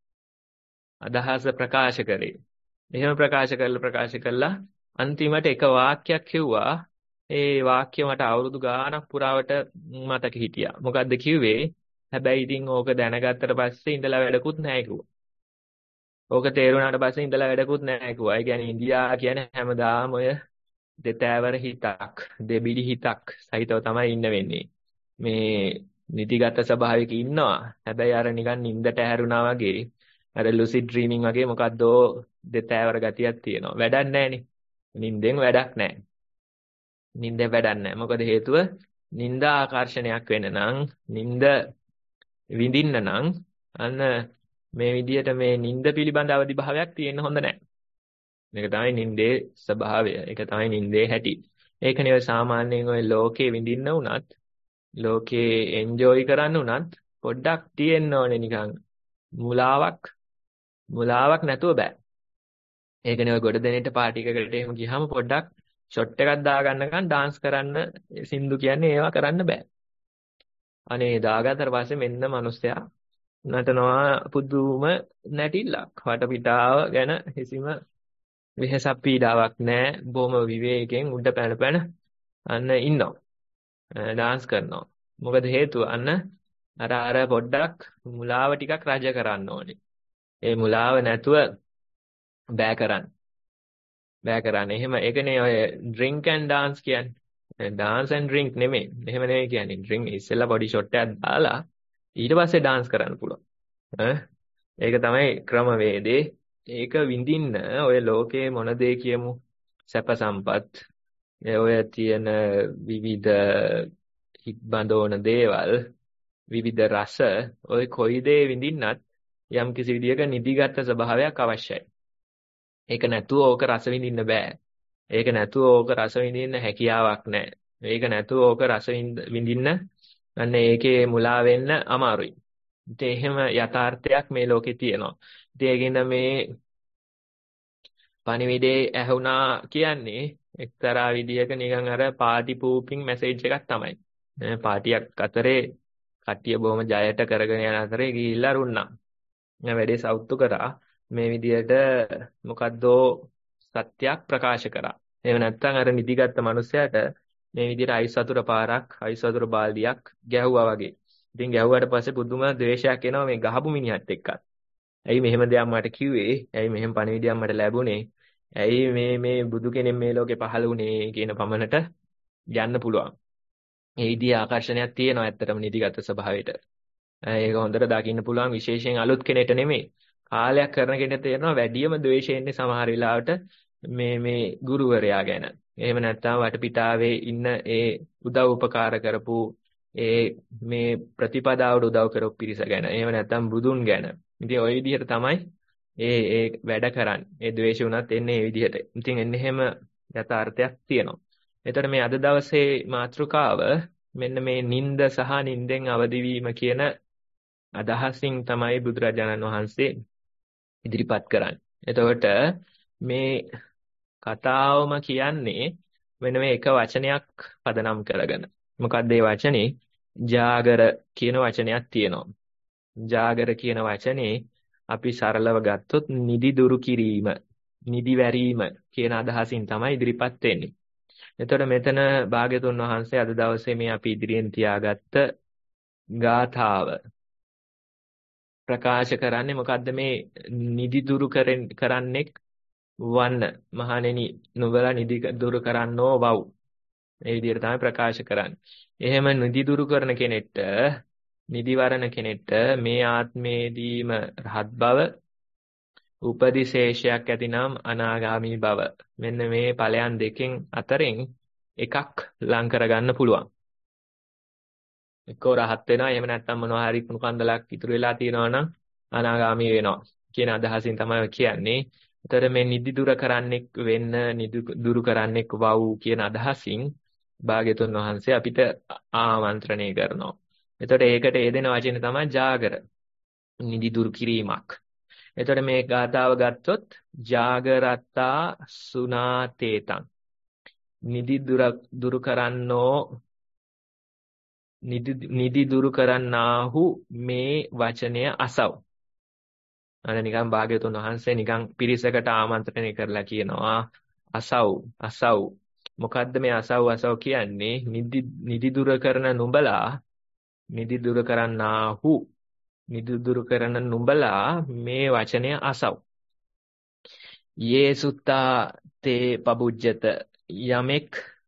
Speaker 4: අදහස ප්‍රකාශ කරේ. එහෙම ප්‍රකාශ කරලා ප්‍රකාශ කළා අන්තිමට එක වාක්‍යයක් කිව්වා. ඒ වාක්‍ය මට අවුරුදු ගාණක් පුරාවට මතක හිටියා. මොකද්ද කිව්වේ? හැබැයි ඉතින් ඕක දැනගත්තට පස්සේ ඉඳලා වැඩකුත් නැහැ කිව්වා. ඕක තේරුණාට පස්සේ ඉඳලා වැඩකුත් නැහැ කිව්වා. ඒ කියන්නේ ඉන්දියා කියන්නේ හැමදාම ඔය දෙතෑවර හිතක්, දෙබිඩි හිතක් සහිතව තමයි ඉන්න වෙන්නේ. මේ නිදිගත ස්වභාවයක ඉන්නවා. හැබැයි අර නිකන් නිින්දට ඇහැරුණා වගේ, අර ලුසිඩ් ඩ්‍රීමින් වගේ මොකද්දෝ දෙතෑවර ගතියක් තියෙනවා. වැඩක් නැහැනේ. නිින්දෙන් වැඩක් නැහැ. නිින්දෙන් වැඩක් නැහැ. මොකද හේතුව නිින්ද ආකර්ෂණයක් වෙන්න නම්, නිින්ද විඳින්න නම් අන්න මේ විදියට මේ නිින්ද පිළිබඳ අවදි භාවයක් තියෙන්න හොඳ නැහැ. මේක තමයි නිින්දේ ස්වභාවය. ඒක තමයි නිින්දේ හැටි. ඒකනේ ඔය සාමාන්‍යයෙන් ඔය ලෝකේ විඳින්න උනත්, ලෝකේ එන්ජොයි කරන්න උනත් පොඩ්ඩක් තියෙන්න ඕනේ නිකන් මුලාවක්. මුලාවක් නැතුව බෑ. ඒකනේ ඔය ගොඩ දෙනෙට පාටි එකකට එහෙම ගියාම පොඩ්ඩක් ෂොට් එකක් දාගන්නකන් ඩාන්ස් කරන්න සින්දු කියන්නේ ඒවා කරන්න බෑ. අනේ දාගත්තට පස්සේ මෙන්න මිනිස්සයා නටනවා පුදුම නැටිල්ලක්. වටපිටාව ගැන කිසිම වෙහසක් පීඩාවක් නැහැ. බොහොම විවේකයෙන් උඩ පැන පැන අන්න ඉන්නවා. ඩාන්ස් කරනවා. මොකද හේතුව අන්න අර අර පොඩ්ඩක් මුලාව ටිකක් රජ කරන්න ඕනේ. ඒ මුලාව නැතුව බෑ කරන්න. බෑ කරන්න. එහෙම ඒකනේ ඔය drink and dance කියන්නේ. dance and drink නෙමෙයි. එහෙම නෙමෙයි කියන්නේ. drink ඉස්සෙල්ලා බොඩි ෂොට් එකක් දාලා ඊට පස්සේ dance කරන්න පුළුවන්. ඈ ඒක තමයි ක්‍රමවේදේ. ඒක විඳින්න ඔය ලෝකේ මොන දේ කියමු සැප සම්පත් ඔය තියෙන විවිධ හිත් බඳවන දේවල් විවිධ රස ඔය කොයි දේ විඳින්නත් යම් කිසි විදියක නිදිගත් ස්වභාවයක් අවශ්‍යයි. ඒක නැතුව ඕක රස විඳින්න බෑ. ඒක නැතුව ඕක රස විඳින්න හැකියාවක් නැහැ. ඒක නැතුව ඕක රස විඳින්න අන්න ඒකේ මුලා වෙන්න අමාරුයි. ඉතින් එහෙම යථාර්ථයක් මේ ලෝකේ තියෙනවා. ඉතින් ඒකින්ද මේ පණිවිඩේ ඇහුණා කියන්නේ එක්තරා විදියක නිකන් අර පාටි පූපින් මැසේජ් එකක් තමයි. පාටියක් අතරේ කට්ටිය බොහොම ජයට කරගෙන යන අතරේ ගිහිල්ලා රුන්නා. මම වැඩේ සවුත්තු කරා මේ විදියට මොකද්දෝ සත්‍යයක් ප්‍රකාශ කරා. එහෙම නැත්නම් අර නිදිගත් මිනිසයාට මේ විදියට අයිස් වතුර පාරක් අයිස් වතුර බාල්දියක් ගැහුවා වගේ. ඉතින් ගැහුවාට පස්සේ පුදුම ද්වේෂයක් එනවා මේ ගහපු මිනිහත් එක්කත්. ඇයි මෙහෙම දෙයක් මට කිව්වේ? ඇයි මෙහෙම පණිවිඩයක් මට ලැබුණේ? ඇයි මේ මේ බුදු කෙනෙක් මේ ලෝකේ පහළ වුණේ කියන පමණට යන්න පුළුවන්. ඒ විදිහේ ආකර්ෂණයක් තියෙනවා ඇත්තටම නිදිගත ස්වභාවයට. ඒක හොඳට දකින්න පුළුවන් විශේෂයෙන් අලුත් කෙනෙක්ට නෙමෙයි. කාලයක් කරන කෙනෙක්ට තේරෙනවා වැඩියම ද්වේෂය එන්නේ සමහර වෙලාවට මේ මේ ගුරුවරයා ගැන. එහෙම නැත්නම් වටපිටාවේ ඉන්න ඒ උදව් උපකාර කරපු ඒ මේ ප්‍රතිපදාවට උදව් කරපු පිරිස ගැන. එහෙම නැත්නම් බුදුන් ගැන. ඉතින් ওই විදිහට තමයි ඒ ඒ වැඩ කරන්නේ. ඒ ද්වේෂය උනත් එන්නේ ඒ විදිහට. ඉතින් එන්නේ එහෙම යථාර්ථයක් තියෙනවා. එතකොට මේ අද දවසේ මාතෘකාව මෙන්න මේ නිନ୍ଦ සහ නිନ୍දෙන් අවදි වීම කියන අදහසින් තමයි බුදුරජාණන් වහන්සේ ඉදිරිපත් කරන්නේ. එතකොට මේ කතාවම කියන්නේ මෙන්න මේ එක වචනයක් පදනම් කරගෙන. මොකක්ද ඒ වචනේ? ජාගර කියන වචනයක් තියෙනවා. ජාගර කියන වචනේ අපි සරලව ගත්තොත් නිදි දුරු කිරීම, නිදි වැරීම කියන අදහසින් තමයි ඉදිරිපත් වෙන්නේ. එතකොට මෙතන භාග්‍යතුන් වහන්සේ අද දවසේ මේ අපි ඉදිරියෙන් තියාගත්ත ගාථාව ප්‍රකාශ කරන්නේ මොකද්ද? මේ නිදි දුරු කරන්නෙක් වන්න මහණෙනි නුඹලා නිදි දුරු කරන්නෝ වව්. මේ විදිහට තමයි ප්‍රකාශ කරන්නේ. එහෙම නිදි දුරු කරන කෙනෙක්ට, නිදිවරණ කෙනෙක්ට මේ ආත්මයේදීම රහත් බව, උපදිශේෂයක් ඇතිනම් අනාගාමී බව. මෙන්න මේ ඵලයන් දෙකෙන් අතරින් එකක් ලං කරගන්න පුළුවන්. එක්කෝ රහත් වෙනවා, එහෙම නැත්නම් මොනවා හරි කුණු කන්දලක් ඉතුරු වෙලා තියෙනවා නම් අනාගාමී වෙනවා කියන අදහසින් තමයි කියන්නේ. ඒතර මේ නිදි දුර කරන්නෙක් වෙන්න, නිදි දුරු කරන්නෙක් වව් කියන අදහසින් භාග්‍යතුන් වහන්සේ අපිට ආමන්ත්‍රණය කරනවා. එතකොට ඒකට යෙදෙන වචනේ තමයි ජාගර. නිදි දුරු කිරීමක්. එතකොට මේ ගාථාව ගත්තොත් ජාගරත්තා සුනාතේතං. නිදි දුරු කරන්නෝ නිදි නිදි දුරු කරන්නාහු මේ වචනය අසව්. අර නිකන් භාග්‍යතුන් වහන්සේ නිකන් පිරිසකට ආමන්ත්‍රණය කරලා කියනවා අසව් අසව්. මොකද්ද මේ අසව් අසව් කියන්නේ? නිදි නිදි දුර කරන නුඹලා, නිදි දුර කරන්නාහු, නිදි දුරු කරන නුඹලා මේ වචනය අසව්. යේසුත්තා තේ පබුජ්ජත. යමෙක්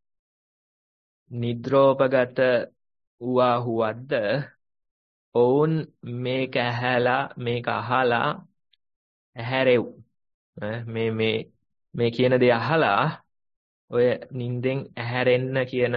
Speaker 4: නිද්‍රෝපගත වූවා හුවද්ද ඔවුන් මේක ඇහැලා මේක අහලා ඇහැරෙව්. මේ මේ මේ කියන දේ අහලා ඔය නිින්දෙන් ඇහැරෙන්න කියන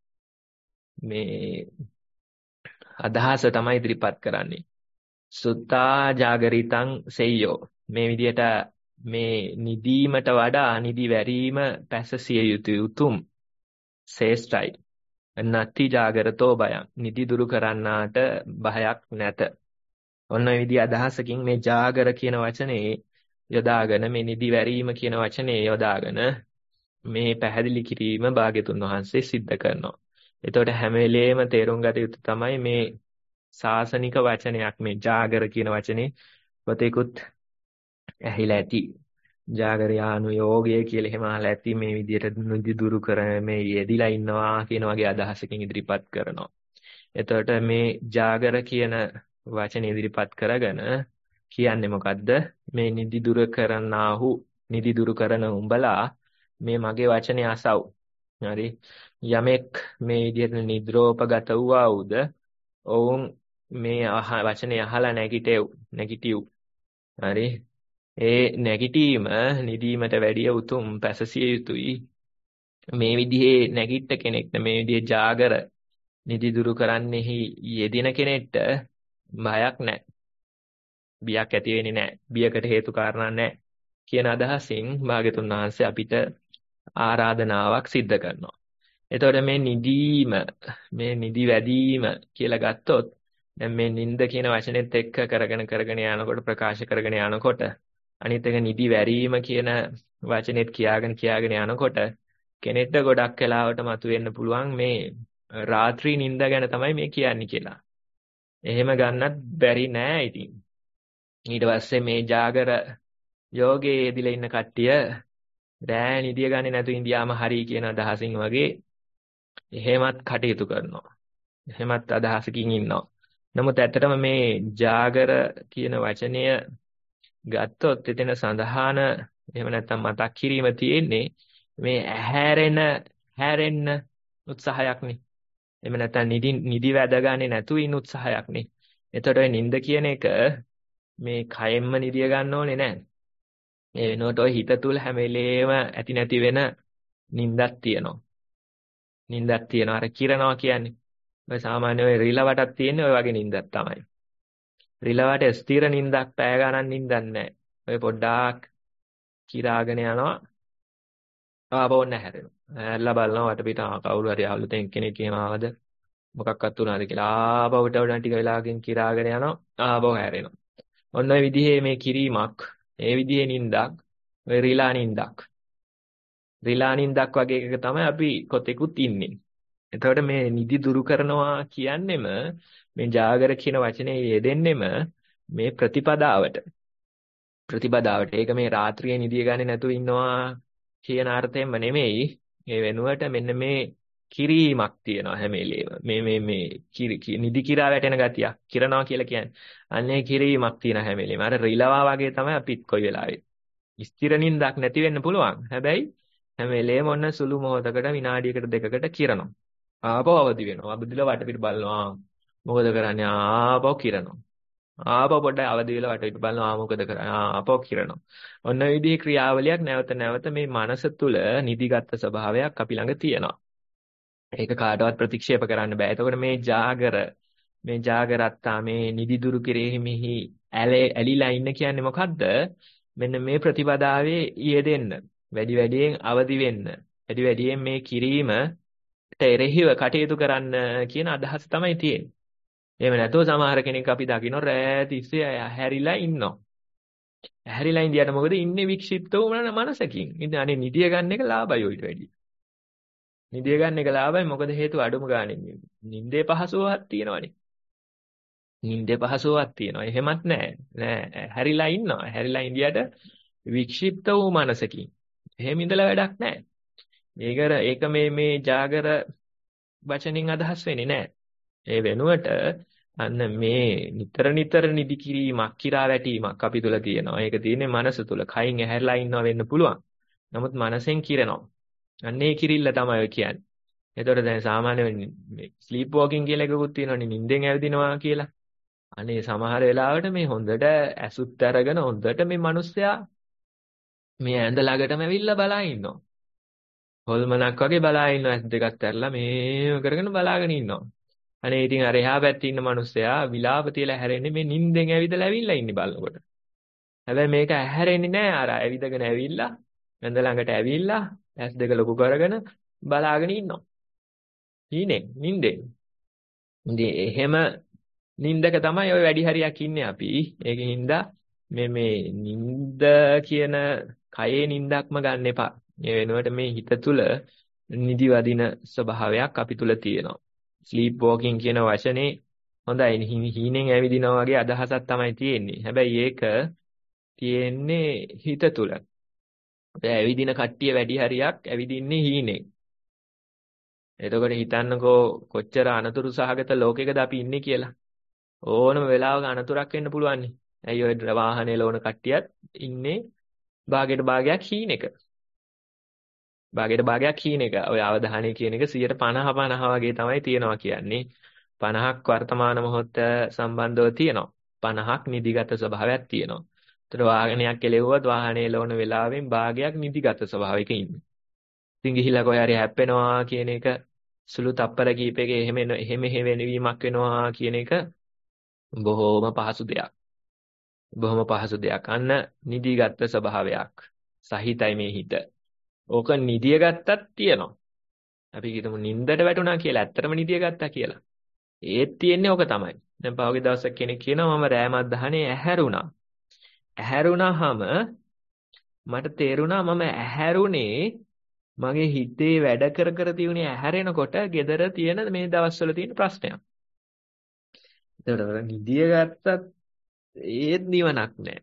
Speaker 4: මේ අදහස තමයි ඉදිරිපත් කරන්නේ. සුත්තා ජාගරිතං සෙය්‍යෝ. මේ විදිහට මේ නිදීමට වඩා නිදි වැරීම පැසසිය යුතු උතුම් ශ්‍රේෂ්ඨයි. නත්ති ජාගරතෝ බයං. නිදි දුරු කරන්නාට බයක් නැත. ඔන්න ඔය විදිහ අදහසකින් මේ ජාගර කියන වචනේ යොදාගෙන, මේ නිදි වැරීම කියන වචනේ යොදාගෙන මේ පැහැදිලි කිරීම භාග්‍යතුන් වහන්සේ සිද්ධ කරනවා. එතකොට හැම වෙලේම තේරුම් ගත යුතු තමයි මේ සාසනික වචනයක් මේ ජාගර කියන වචනේ පොතේකුත් ඇහිලා ඇති. ජාගරයානු යෝගය කියලා එහෙම අහලා ඇති. මේ විදිහට නිදි දුරු කර මේ යෙදිලා ඉන්නවා කියන වගේ අදහසකින් ඉදිරිපත් කරනවා. එතකොට මේ ජාගර කියන වචනේ ඉදිරිපත් කරගෙන කියන්නේ මොකද්ද? මේ නිදි දුර කරන්නාහු, නිදි දුරු කරන උඹලා මේ මගේ වචනේ අසව්. හරි. යමෙක් මේ විදිහට නිද්‍රෝපගත වූවා වූද ඔවුන් මේ වචනේ අහලා නැගිටෙව්, නැගිටිව්. හරි. ඒ නැගිටීම නිදීමට වැඩිය උතුම් පැසසිය යුතුයි. මේ විදිහේ නැගිට්ට කෙනෙක්ට, මේ විදිහේ ජාගර නිදි දුරු කරන්නෙහි යෙදෙන කෙනෙක්ට බයක් නැහැ. බියක් ඇති වෙන්නේ නැහැ. බියකට හේතු කාරණා නැහැ කියන අදහසින් භාග්‍යතුන් වහන්සේ අපිට ආරාධනාවක් සිද්ධ කරනවා. එතකොට මේ නිදීම මේ නිදි වැඩිම කියලා ගත්තොත් දැන් මේ නිନ୍ଦ කියන වචනේත් එක්ක කරගෙන කරගෙන යනකොට ප්‍රකාශ කරගෙන යනකොට අනිත් එක නිදි වැරීම කියන වචනේත් කියාගෙන කියාගෙන යනකොට කෙනෙක්ට ගොඩක් වෙලාවට මතුවෙන්න පුළුවන් මේ රාත්‍රී නිନ୍ଦ ගැන තමයි මේ කියන්නේ කියලා. එහෙම ගන්නත් බැරි නෑ ඉතින්. ඊට පස්සේ මේ ජාගර යෝගයේ යෙදিলা ඉන්න කට්ටිය රෑ නිදිය ගන්නේ නැතු ඉඳියාම හරි කියන අදහසින් වගේ එහෙමත් කටයුතු කරනවා. එහෙමත් අදහසකින් ඉන්නවා. නමුත් ඇත්තටම මේ ජාගර කියන වචනය ගත්තොත් එතන සඳහාන එහෙම නැත්නම් මතක් කිරීම තියෙන්නේ මේ ඇහැරෙන හැරෙන්න උත්සාහයක්නේ. එහෙම නැත්නම් නිදි නිදි වැද ගන්නේ නැතු ඉන්න උත්සාහයක්නේ. එතකොට ඔය නිନ୍ଦ කියන එක මේ කයෙන්ම නිදිය ගන්න ඕනේ නැහැ. ඒ වෙනුවට ඔය හිත තුල හැම වෙලේම ඇති නැති වෙන නින්දක් තියෙනවා. නින්දක් තියෙනවා. අර කිරනවා කියන්නේ. ඔය සාමාන්‍ය ඔය රිලවටක් තියෙන්නේ ඔය වගේ නින්දක් තමයි. රිලවට ස්ථිර නින්දක් පැය ගණන් නින්දක් නැහැ. ඔය පොඩ්ඩක් කිරාගෙන යනවා. ආපහු නැහැරෙනවා. ඇල්ලා බලනවා වටපිට කවුරු හරි ආවලුතෙන් කෙනෙක් එහෙම ආවද මොකක්වත් උනාද කියලා. ආපහු උඩ උඩ ටික වෙලාවකින් කිරාගෙන යනවා. ආපහු හැරෙනවා. ඔන්න ඔය විදිහේ මේ කිරීමක් ඒ විදිහේ නින්දක් ඔය රිලා නින්දක් රිලා නින්දක් වගේ එකක තමයි අපි කොතෙකුත් ඉන්නේ. එතකොට මේ නිදි දුරු කරනවා කියන්නෙම මේ ජාගර කියන වචනේ යෙදෙන්නෙම මේ ප්‍රතිපදාවට ප්‍රතිපදාවට ඒක මේ රාත්‍රියේ නිදිය ගන්නේ නැතුව ඉන්නවා කියන අර්ථයෙන්ම නෙමෙයි. ඒ වෙනුවට මෙන්න මේ කිරීමක් තියෙනවා හැම වෙලේම. මේ මේ මේ නිදි කිරා වැටෙන ගතියක් කිරනවා කියලා කියන්නේ. අන්නේ කිරීමක් තියෙන හැම වෙලේම. අර රිලවා වගේ තමයි අපිත් කොයි වෙලාවෙත්. ස්ථිර නින්දක් නැති වෙන්න පුළුවන්. හැබැයි හැම වෙලේම ඔන්න සුළු මොහොතකට විනාඩියකට දෙකකට කිරනවා. ආපහු අවදි වෙනවා. අවදිලා වටපිට බලනවා. මොකද කරන්නේ? ආපහු කිරනවා. ආපහු පොඩ්ඩක් අවදි වෙලා වටපිට බලනවා. ආ මොකද කරන්නේ? ආපහු කිරනවා. ඔන්න ඔය විදිහේ ක්‍රියාවලියක් නැවත නැවත මේ මනස තුල නිදිගත් ස්වභාවයක් අපි ළඟ තියෙනවා. ඒක කාටවත් ප්‍රතික්ෂේප කරන්න බෑ. එතකොට මේ ජාගර මේ ජාගරත්තා මේ නිදි දුරු කෙරෙහිමෙහි ඇලිලා ඉන්න කියන්නේ මොකද්ද? මෙන්න මේ ප්‍රතිපදාවේ යෙදෙන්න. වැඩි වැඩියෙන් අවදි වෙන්න. වැඩි වැඩියෙන් මේ කිරීමට එරෙහිව කටයුතු කරන්න කියන අදහස තමයි තියෙන්නේ. එහෙම නැතුව සමහර කෙනෙක් අපි දකින්න රෑ තිස්සේ හැරිලා ඉන්නවා. හැරිලා ඉඳියට මොකද ඉන්නේ වික්ෂිප්ත වුණ මනසකින්. ඉතින් අනේ නිදිය ගන්න එක ලාභයි ඔයිට වැඩි. නිදිය ගන්න එක ලාභයි මොකද හේතුව අඩුම ගානේ නින්දේ පහසුවක් තියෙනවනේ. නින්දේ පහසුවක් තියෙනවා. එහෙමත් නෑ. නෑ හැරිලා ඉන්නවා. හැරිලා ඉඳියට වික්ෂිප්ත වූ මනසකින්. එහෙම ඉඳලා වැඩක් නෑ. මේක ඒක මේ මේ ජාගර වචනින් අදහස් වෙන්නේ නෑ. ඒ වෙනුවට අන්න මේ නිතර නිතර නිදි කිරීමක් කිරා වැටීමක් අපි තුල තියෙනවා. ඒක තියෙන්නේ මනස තුල. කයින් ඇහැරලා ඉන්නවා වෙන්න පුළුවන්. නමුත් මනසෙන් කිරනවා. අන්නේ කිරිල්ල තමයි ඔය කියන්නේ. එතකොට දැන් සාමාන්‍ය මේ ස්ලීප් වෝකින් කියලා එකකුත් තියෙනවනේ නිින්දෙන් ඇවිදිනවා කියලා. අනේ සමහර වෙලාවට මේ හොඳට ඇසුත් අරගෙන හොඳට මේ මිනිස්සයා මේ ඇඳ ළඟටම ඇවිල්ලා බලා ඉන්නවා. හොල්මනක් වගේ බලා ඉන්නවා. ඇස් දෙකත් ඇරලා මේව කරගෙන බලාගෙන ඉන්නවා. අනේ ඉතින් අර එහා පැත්තේ ඉන්න මිනිස්සයා විලාප තියලා හැරෙන්නේ මේ නිින්දෙන් ඇවිදලා ඇවිල්ලා ඉන්නේ බලනකොට. හැබැයි මේක ඇහැරෙන්නේ නැහැ. අර ඇවිදගෙන ඇවිල්ලා ඇඳ ළඟට ඇවිල්ලා ඇස් දෙක ලොකු කරගෙන බලාගෙන ඉන්නවා. හීනෙන් නිින්දෙන්. ඉතින් එහෙම නිින්දක තමයි ওই වැඩි හරියක් ඉන්නේ අපි. ඒකෙන් හින්දා මේ මේ නිින්ද කියන කයේ නිින්දක්ම ගන්න එපා. ඒ වෙනුවට මේ හිත තුල නිදි වදින ස්වභාවයක් අපි තුල තියෙනවා. ස්ලීප් වෝකින් කියන වචනේ හොඳයි හීනෙන් ඇවිදිනවා වගේ අදහසක් තමයි තියෙන්නේ. හැබැයි ඒක තියෙන්නේ හිත තුල. ඇවිදින කට්ටිය වැඩි හරියක් ඇවිදින්නේ හීනෙන්. එතකොට හිතන්නකෝ කොච්චර අනතුරු සහගත ලෝකයකද අපි ඉන්නේ කියලා. ඕනම වෙලාවක අනතුරක් වෙන්න පුළුවන්. ඇයි ඔය වාහනේ ලෝන කට්ටියත් ඉන්නේ භාගයට භාගයක් හීනෙක. භාගයට භාගයක් හීනෙක. ඔය අවධානය කියන එක සියයට පනහ පනහ වගේ තමයි තියෙනවා කියන්නේ. පනහක් වර්තමාන මොහොත සම්බන්ධව තියෙනවා. පනහක් නිදිගත ස්වභාවයක් තියෙනවා. ඒතර වාහනයක් කෙලෙව්වොත් වාහනේ ලෝන වෙලාවෙන් භාගයක් නිදිගත ස්වභාවයක ඉන්නේ. ඉතින් ගිහිල්ලා කොහේ හරි හැප්පෙනවා කියන එක සුළු තප්පර කීපයක එහෙම එන- එහෙම එහෙම වෙනවීමක් වෙනවා කියන එක බොහෝම පහසු දෙයක්. බොහොම පහසු දෙයක්. අන්න නිදිගත් ස්වභාවයක් සහිතයි මේ හිත. ඕක නිදිය ගත්තත් තියෙනවා. අපි හිතමු නින්දට වැටුණා කියලා. ඇත්තටම නිදිය ගත්තා කියලා. ඒත් තියෙන්නේ ඕක තමයි. දැන් පහුගිය දවසක් කෙනෙක් කියනවා මම රෑ මද්දහනේ ඇහැරුණා. ඇහැරුණාම මට තේරුණා මම ඇහැරුණේ මගේ හිතේ වැඩ කර කර තියුනේ ඇහැරෙනකොට gedara තියෙන මේ දවස්වල තියෙන ප්‍රශ්නයක්. එතකොට නිදිය ගත්තත් ඒත් නිවනක් නෑ.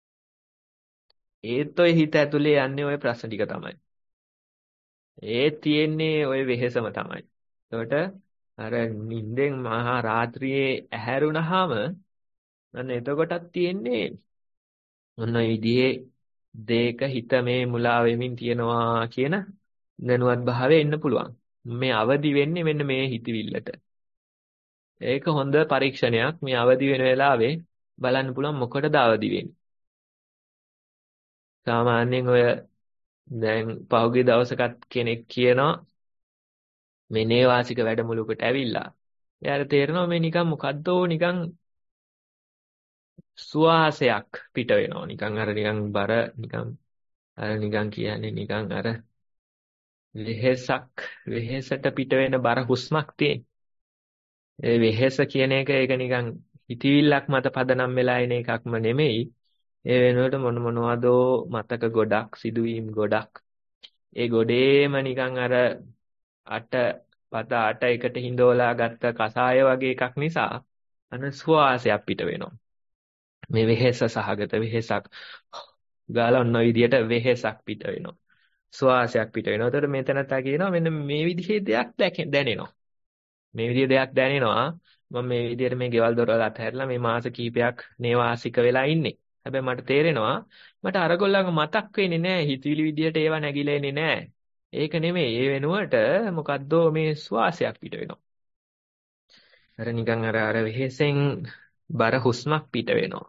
Speaker 4: ඒත් ඔය හිත ඇතුලේ යන්නේ ඔය ප්‍රශ්න ටික තමයි. ඒත් තියෙන්නේ ඔය වෙහෙසම තමයි. එතකොට අර නිින්දෙන් මහා රාත්‍රියේ ඇහැරුණාම අන්න එතකොටත් තියෙන්නේ ඔන්න ඔය විදිහේ දෙයක හිත මේ මුලා වෙමින් තියනවා කියන දැනුවත් භාවය එන්න පුළුවන්. මේ අවදි වෙන්නේ මෙන්න මේ හිතවිල්ලට. ඒක හොඳ පරීක්ෂණයක්. මේ අවදි වෙන වෙලාවේ බලන්න පුළුවන් මොකටද අවදි වෙන්නේ. සාමාන්‍යයෙන් ඔය දැන් පහුගිය දවසකත් කෙනෙක් කියනවා මේ නේවාසික වැඩමුළුවකට ඇවිල්ලා. එයාට තේරෙනවා මේ නිකන් මොකද්දෝ නිකන් සුවාසයක් පිට වෙනවා. නිකන් අර නිකන් බර නිකන් අර නිකන් කියන්නේ නිකන් අර වෙහෙසක් වෙහෙසට පිට වෙන බර හුස්මක් තියෙන. ඒ වෙහෙස කියන එක ඒක නිකන් හිතවිල්ලක් මත පදනම් වෙලා එන එකක්ම නෙමෙයි. ඒ වෙනුවට මොන මොනවදෝ මතක ගොඩක් සිදුවීම් ගොඩක්. ඒ ගොඩේම නිකන් අර අට පත අට එකට හිඳවලා ගත්ත කසාය වගේ එකක් නිසා අන සුවාසයක් පිට වෙනවා. මේ වෙහෙස සහගත වෙහෙසක් ගාලා ඔන්න ඔය විදියට වෙහෙසක් පිට වෙනවා. සුවාසයක් පිට වෙනවා. ඒතකොට මෙතනත් කියනවා මෙන්න මේ විදිහේ දෙයක් දැනෙනවා. මේ විදිහේ දෙයක් දැනෙනවා. මම මේ විදිහට මේ ගෙවල් දොරවල් අතහැරලා මේ මාස කිහිපයක් නේවාසික වෙලා ඉන්නේ. හැබැයි මට තේරෙනවා මට අරගොල්ලන්ව මතක් වෙන්නේ නැහැ. හිතවිලි විදියට ඒවා නැగిලා එන්නේ නැහැ. ඒක නෙමෙයි. ඒ වෙනුවට මොකද්දෝ මේ සුවාසයක් පිට වෙනවා. අර නිකන් අර අර වෙහෙසෙන් බර හුස්මක් පිට වෙනවා.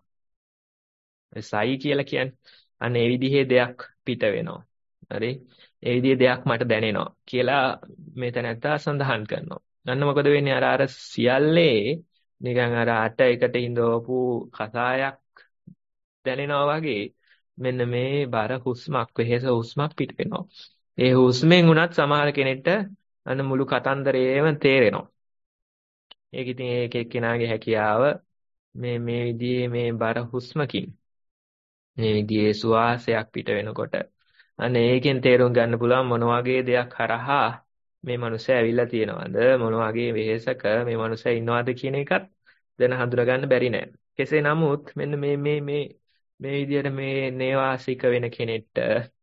Speaker 4: සයි කියලා කියන්නේ අන්න ඒ විදිහේ දෙයක් පිට වෙනවා. හරි? ඒ විදිහේ දෙයක් මට දැනෙනවා කියලා මෙතන ඇත්තා සඳහන් කරනවා. අන්න මොකද වෙන්නේ අර අර සියල්ලේ නිකන් අර අට එකට ඉඳවපු කසායක් දැනෙනවා වගේ මෙන්න මේ බර හුස්මක් වෙහෙස හුස්මක් පිට වෙනවා. ඒ හුස්මෙන් උනත් සමහර කෙනෙක්ට අන්න මුළු කතන්දරේම තේරෙනවා. ඒක ඉතින් ඒක එක්කෙනාගේ හැකියාව මේ මේ විදිහේ මේ බර හුස්මකින් මේ විදිහේ සුවාසයක් පිට වෙනකොට අන්න ඒකෙන් තේරුම් ගන්න පුළුවන් මොන වගේ දෙයක් හරහා මේ මනුස්සයා ඇවිල්ලා තියෙනවද මොන වගේ වෙහෙසක මේ මනුස්සයා ඉන්නවද කියන එකත් දැන හඳුනා ගන්න බැරි නෑ. කෙසේ නමුත් මෙන්න මේ මේ මේ මේ විදිහට මේ නේවාසික වෙන කෙනෙක්ට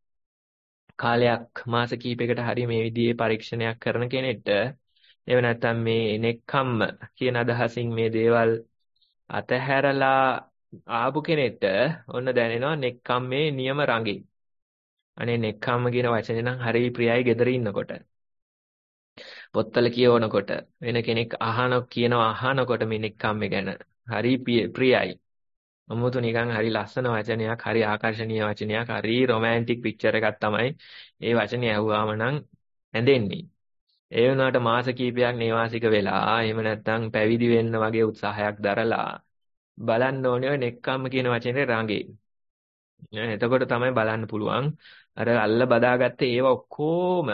Speaker 4: කාලයක් මාස කිහිපයකට හරි මේ විදිහේ පරීක්ෂණයක් කරන කෙනෙක්ට එහෙම නැත්නම් මේ නෙක්ඛම්ම කියන අදහසින් මේ දේවල් අතහැරලා ආපු කෙනෙක්ට ඔන්න දැනෙනවා නෙක්ඛම්මේ නියම රඟේ. අනේ නෙක්ඛම්ම කියන වචනේ නම් හරි ප්‍රියයි gedara ඉන්නකොට. පොත්වල කියවනකොට වෙන කෙනෙක් අහන කියනවා අහනකොට මේ නෙක්ඛම්ම ගැන හරි ප්‍රියයි. අමුතු නිකන් හරි ලස්සන වචනයක්, හරි ආකර්ශනීය වචනයක්, හරි රොමැන්ටික් පික්චර් එකක් තමයි ඒ වචනේ ඇහුවාම නම් ඇඳෙන්නේ. ඒ වුණාට මාස කිහිපයක් නේවාසික වෙලා එහෙම නැත්නම් පැවිදි වෙන්න වගේ උත්සාහයක් දරලා බලන්න ඕනේ ඔය නෙක්ඛම්ම කියන වචනේ රඟේ. එතකොට තමයි බලන්න පුළුවන් අර අල්ල බදාගත්ත ඒවා ඔක්කොම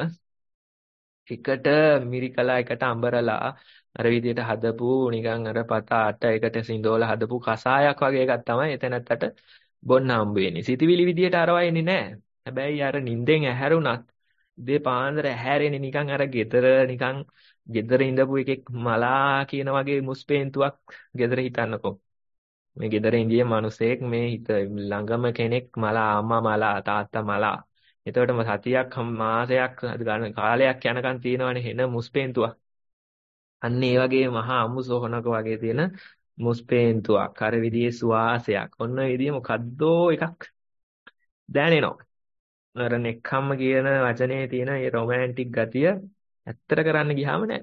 Speaker 4: එකට මිරිකලා එකට අඹරලා අර විදිහට හදපු නිකන් අර පත අට එකට සිඳෝලා හදපු කසායක් වගේ එකක් තමයි එතනත්තට බොන්න හම්බ වෙන්නේ. සිතවිලි විදිහට අරවා එන්නේ නැහැ. හැබැයි අර නිින්දෙන් ඇහැරුණත් දේ පාන්දර ඇහැරෙන්නේ නිකන් අර gedara නිකන් gedara ඉඳපු එකෙක් මලා කියන වගේ මුස්පේන්තුවක් gedara හිතන්නකෝ. මේ gedara ඉඳිය මිනිසෙක් මේ හිත ළඟම කෙනෙක් මලා අම්මා මලා තාත්තා මලා. එතකොටම සතියක් මාසයක් ගන්න කාලයක් යනකම් තියෙනවනේ හෙන මුස්පේන්තුවක්. අන්න ඒ වගේ මහා අමු සොහනක වගේ තියෙන මුස්පේන්තුවක්. අර විදිහේ සුවාසයක්. ඔන්න ඒ විදිහේ මොකද්දෝ එකක් දැනෙනවා. අර නෙක්ඛම්ම කියන වචනේ තියෙන මේ රොමැන්ටික් ගතිය ඇත්තට කරන්න ගියාම නෑ.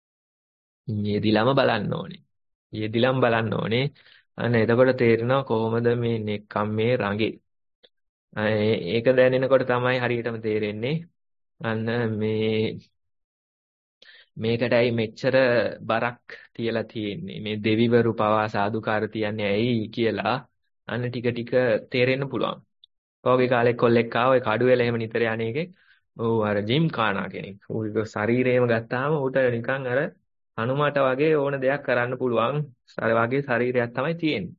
Speaker 4: යෙදිලම බලන්න ඕනේ. යෙදිලම බලන්න ඕනේ. අන්න එතකොට තේරෙනවා කොහොමද මේ නෙක්ඛම්මේ රඟේ. ඒක දැනෙනකොට තමයි හරියටම තේරෙන්නේ. අන්න මේ මේකටයි මෙච්චර බරක් තියලා තියෙන්නේ. මේ දෙවිවරු පවා සාදුකාර තියන්නේ ඇයි කියලා අන්න ටික ටික තේරෙන්න පුළුවන්. පහුගිය කාලේ කොල්ලෙක් ආව ඒ කඩුවෙල එහෙම නිතර යන්නේකේ. ඔව් අර ජිම් කානා කෙනෙක්. ඌ ශරීරයම ගත්තාම ඌට නිකන් අර හනුමට වගේ ඕන දෙයක් කරන්න පුළුවන්. අර වගේ ශරීරයක් තමයි තියෙන්නේ.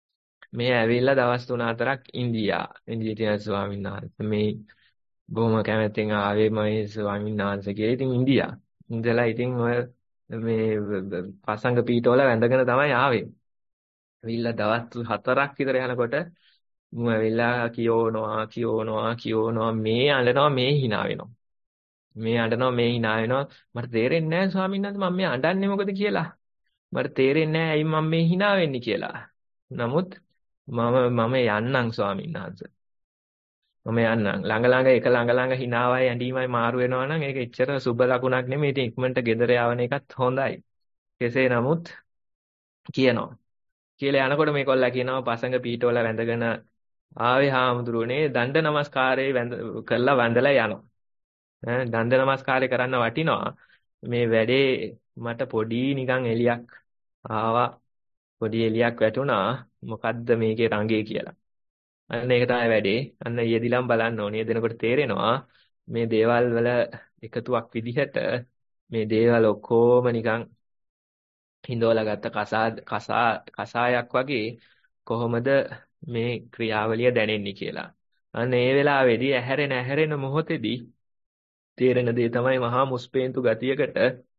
Speaker 4: මේ ඇවිල්ලා දවස් තුන හතරක් ඉන්දියා. ඉන්දියාවේ තියෙන ස්වාමීන් වහන්සේ මේ බොහොම කැමැත්තෙන් ආවේ මේ ස්වාමීන් වහන්සේ කියලා. ඉතින් ඉන්දියා. ඉඳලා ඉතින් ඔය මේ පසංග පීඨවල වැඳගෙන තමයි ආවේ. ඇවිල්ලා දවස් හතරක් විතර යනකොට මම ඇවිල්ලා කියෝනවා කියෝනවා කියෝනවා මේ අඬනවා මේ hina වෙනවා. මේ අඬනවා මේ hina වෙනවා. මට තේරෙන්නේ නැහැ ස්වාමීන් වහන්සේ මම මේ අඬන්නේ මොකද කියලා. මට තේරෙන්නේ නැහැ ඇයි මම මේ hina වෙන්නේ කියලා. නමුත් මම මම යන්නම් ස්වාමීන් වහන්සේ. මම යන්නම්. ළඟ ළඟ එක ළඟ ළඟ hinaවයි ඇඬීමයි මාරු වෙනවා නම් ඒක එච්චර සුබ ලකුණක් නෙමෙයි. ඉතින් ඉක්මනට ගෙදර යවන එකත් හොඳයි. කෙසේ නමුත් කියනවා. කියලා යනකොට මේ කොල්ලා කියනවා පසංග පීඨවල වැඳගෙන ආවේ හාමුදුරුවනේ දණ්ඩ නමස්කාරේ වැඳ කරලා වන්දලා යනවා. ඈ දණ්ඩ නමස්කාරය කරන්න වටිනවා. මේ වැඩේ මට පොඩි නිකන් එලියක් ආවා. පොඩි එලියක් වැටුණා. මොකද්ද මේකේ රංගේ කියලා. අන්න ඒක තමයි වැඩේ. අන්න යෙදිලම් බලන්න ඕනේ. යෙදෙනකොට තේරෙනවා මේ දේවල් වල එකතුවක් විදිහට මේ දේවල් ඔක්කොම නිකන් හිඳවලා ගත්ත කසා කසා කසායක් වගේ කොහොමද මේ ක්‍රියාවලිය දැනෙන්නේ කියලා. අන්න ඒ වෙලාවේදී ඇහැරෙන ඇහැරෙන මොහොතේදී තේරෙන දේ තමයි මහා මුස්පේන්තු ගතියකට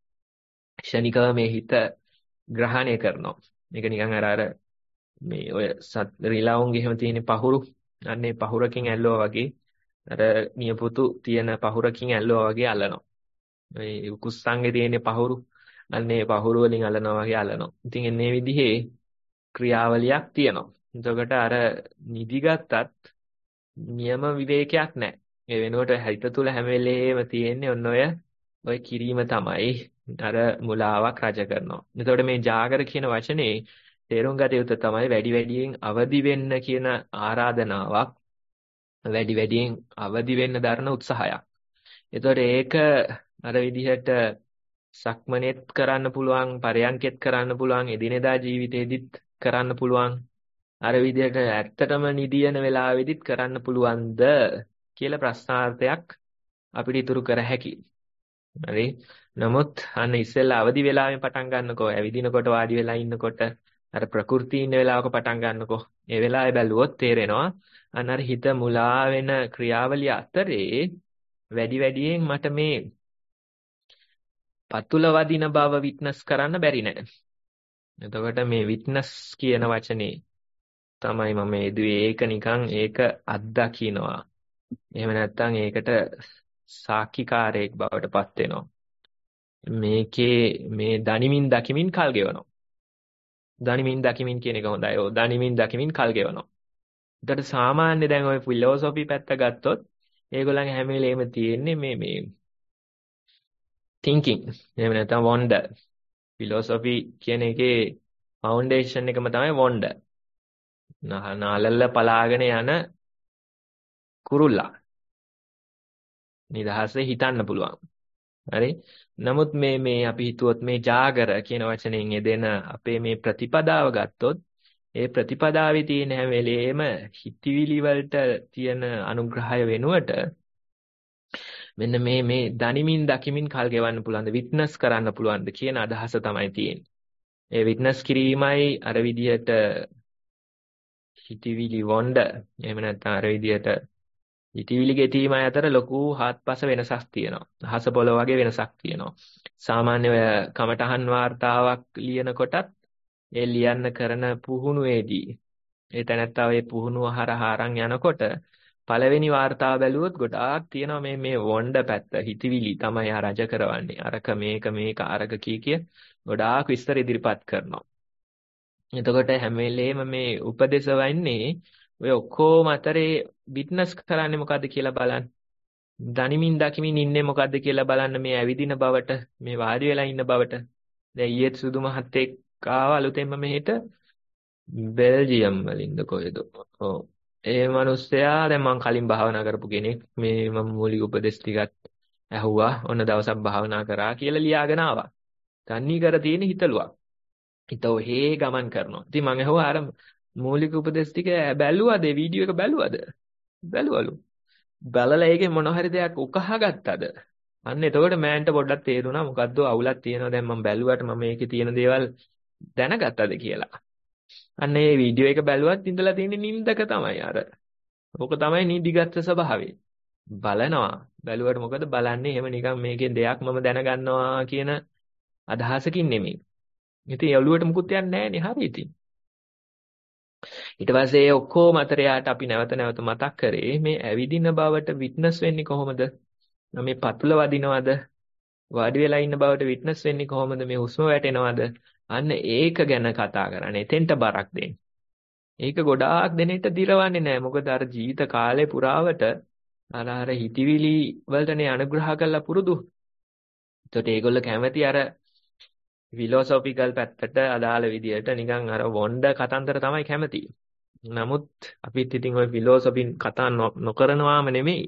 Speaker 4: ක්ෂණිකව මේ හිත ග්‍රහණය කරනවා. මේක නිකන් අර අර මේ ඔය රිලවුන්ගේ එහෙම තියෙන පහුරු අන්නේ පහුරකින් ඇල්ලුවා වගේ අර නියපොතු තියෙන පහුරකින් ඇල්ලුවා වගේ අල්ලනවා. මේ කුස්සංගේ තියෙන පහුරු අන්නේ පහුරු වලින් අල්ලනවා වගේ අල්ලනවා. ඉතින් එන්නේ විදිහේ ක්‍රියාවලියක් තියෙනවා. එතකොට අර නිදිගත්තත් නියම විවේකයක් නැහැ. ඒ වෙනුවට හිත තුල හැම වෙලේම තියෙන්නේ ඔන්න ඔය ඔය කිරීම තමයි අර මුලාවක් රජ කරනවා. එතකොට මේ ජාගර කියන වචනේ තේරුම් ගත යුතු තමයි වැඩි වැඩියෙන් අවදි වෙන්න කියන ආරාධනාවක් වැඩි වැඩියෙන් අවදි වෙන්න දරන උත්සාහයක්. එතකොට ඒක අර විදිහට සක්මනේත් කරන්න පුළුවන් පරයන්කෙත් කරන්න පුළුවන් එදිනෙදා ජීවිතේදීත් කරන්න පුළුවන් අර විදිහට ඇත්තටම නිදියන වෙලාවෙදිත් කරන්න පුළුවන්ද කියලා ප්‍රශ්නාර්ථයක් අපිට ඉතුරු කර හැකියි. හරි. නමුත් අන්න ඉස්සෙල්ලා අවදි වෙලාවෙන් පටන් ගන්නකෝ ඇවිදිනකොට වාඩි වෙලා ඉන්නකොට අර ප්‍රകൃති ඉන්න වෙලාවක පටන් ගන්නකෝ. ඒ වෙලාවේ බැලුවොත් තේරෙනවා අන්න අර හිත මුලා වෙන ක්‍රියාවලිය අතරේ වැඩි වැඩියෙන් මට මේ පතුල වදින බව විට්නස් කරන්න බැරි නෑ. එතකොට මේ විට්නස් කියන වචනේ තමයි මම යෙදුවේ. ඒක නිකන් ඒක අත්දකින්නවා. එහෙම නැත්නම් ඒකට සාක්ෂිකාරයෙක් බවට පත් වෙනවා. මේකේ මේ දනිමින් දකිමින් කල් ගෙවනවා. දනිමින් දකිමින් කියන එක හොඳයි. ඔව් දනිමින් දකිමින් කල් ගෙවනවා. ඒකට සාමාන්‍ය දැන් ওই ෆිලොසොෆි පැත්ත ගත්තොත් ඒගොල්ලන්ගේ හැම වෙලේම තියෙන්නේ මේ මේ thinking. එහෙම නැත්නම් wonder. ෆිලොසොෆි කියන එකේ ෆවුන්ඩේෂන් එකම තමයි wonder. නාලල්ල පලාගෙන යන කුරුල්ලා. නිදහසේ හිතන්න පුළුවන්. හරි. නමුත් මේ මේ අපි හිතුවොත් මේ ජාගර කියන වචනෙන් යෙදෙන අපේ මේ ප්‍රතිපදාව ගත්තොත් ඒ ප්‍රතිපදාවේ තියෙන හැම වෙලේම හිතවිලි වලට තියෙන අනුග්‍රහය වෙනුවට මෙන්න මේ මේ දනිමින් දකිමින් කල් ගෙවන්න පුළුවන්ද විට්නස් කරන්න පුළුවන්ද කියන අදහස තමයි තියෙන්නේ. ඒ විට්නස් කිරීමයි අර විදියට හිතවිලි වොන්ඩ එහෙම නැත්නම් අර විදියට හිතවිලි ගෙතීම අතර ලොකු හාත්පස වෙනසක් තියෙනවා. අහස පොළොව වගේ වෙනසක් තියෙනවා. සාමාන්‍ය ඔය කමඨහන් වාර්තාවක් ලියන කොටත් ඒ ලියන්න කරන පුහුණුවේදී ඒ තැනත්තා ඒ පුහුණුව හරහා අරන් යනකොට පළවෙනි වාර්තාව බැලුවොත් ගොඩාක් තියෙනවා මේ මේ වොන්ඩ පැත්ත හිතවිලි තමයි ආ රජ කරවන්නේ. අරක මේක මේක අරක කී කිය ගොඩාක් විස්තර ඉදිරිපත් කරනවා. එතකොට හැම වෙලේම මේ උපදේශ වෙන්නේ ඔය ඔක්කොම අතරේ විට්නස් කරන්නේ මොකද්ද කියලා බලන්න. දනිමින් දකිමින් ඉන්නේ මොකද්ද කියලා බලන්න මේ ඇවිදින බවට මේ වාඩි වෙලා ඉන්න බවට. දැන් ඊයේ සුදු මහත්තයෙක් ආව අලුතෙන්ම මෙහෙට බෙල්ජියම් වලින්ද කොහෙද? ඔව්. ඒ මිනිස්සයා දැන් මම කලින් භාවනා කරපු කෙනෙක්. මේ මම මූලික උපදේශ ටිකත් ඇහුවා ඔන්න දවසක් භාවනා කරා කියලා ලියාගෙන ආවා. තන්නේ කර තියෙන හිතලුවක්. හිත ඔහේ ගමන් කරනවා. ඉතින් මම ඇහුවා අර මූලික උපදේශ ටික බැලුවද? වීඩියෝ එක බැලුවද? බැලුවලු. බලලා ඒකේ මොන හරි දෙයක් උකහා ගත්තද? අන්න එතකොට මෑන්ට පොඩ්ඩක් තේරුණා මොකද්ද අවුලක් තියෙනවා දැන් මම බැලුවට මම මේකේ තියෙන දේවල් දැනගත්තද කියලා. අන්න ඒ වීඩියෝ එක බැලුවත් ඉඳලා තියෙන්නේ නින්දක තමයි අර. ඕක තමයි නිදිගත් ස්වභාවය. බලනවා. බැලුවට මොකද බලන්නේ එහෙම නිකන් මේකේ දෙයක් මම දැනගන්නවා කියන අදහසකින් නෙමෙයි. ඉතින් ඔළුවට මුකුත් යන්නේ නැහැ නේ හරි ඉතින්. ඊට පස්සේ ඒ ඔක්කොම අතරයට අපි නැවත නැවත මතක් කරේ මේ ඇවිදින බවට විට්නස් වෙන්නේ කොහොමද? මේ පතුල වදිනවද? වාඩි වෙලා ඉන්න බවට විට්නස් වෙන්නේ කොහොමද? මේ හුස්ම වැටෙනවද? අන්න ඒක ගැන කතා කරන්නේ. එතෙන්ට බරක් දෙන්න. ඒක ගොඩාක් දෙනෙට දිරවන්නේ නැහැ. මොකද අර ජීවිත කාලේ පුරාවට අර අර හිතවිලි වලටනේ අනුග්‍රහ කරලා පුරුදු. ඒකට ඒගොල්ලෝ කැමති අර ෆිලොසොෆිකල් පැත්තට අදාළ විදියට නිකන් අර වොණ්ඩ කතන්දර තමයි කැමති. නමුත් අපිත් ඉතින් ওই ෆිලොසොෆි කතා නොකරනවාම නෙමෙයි.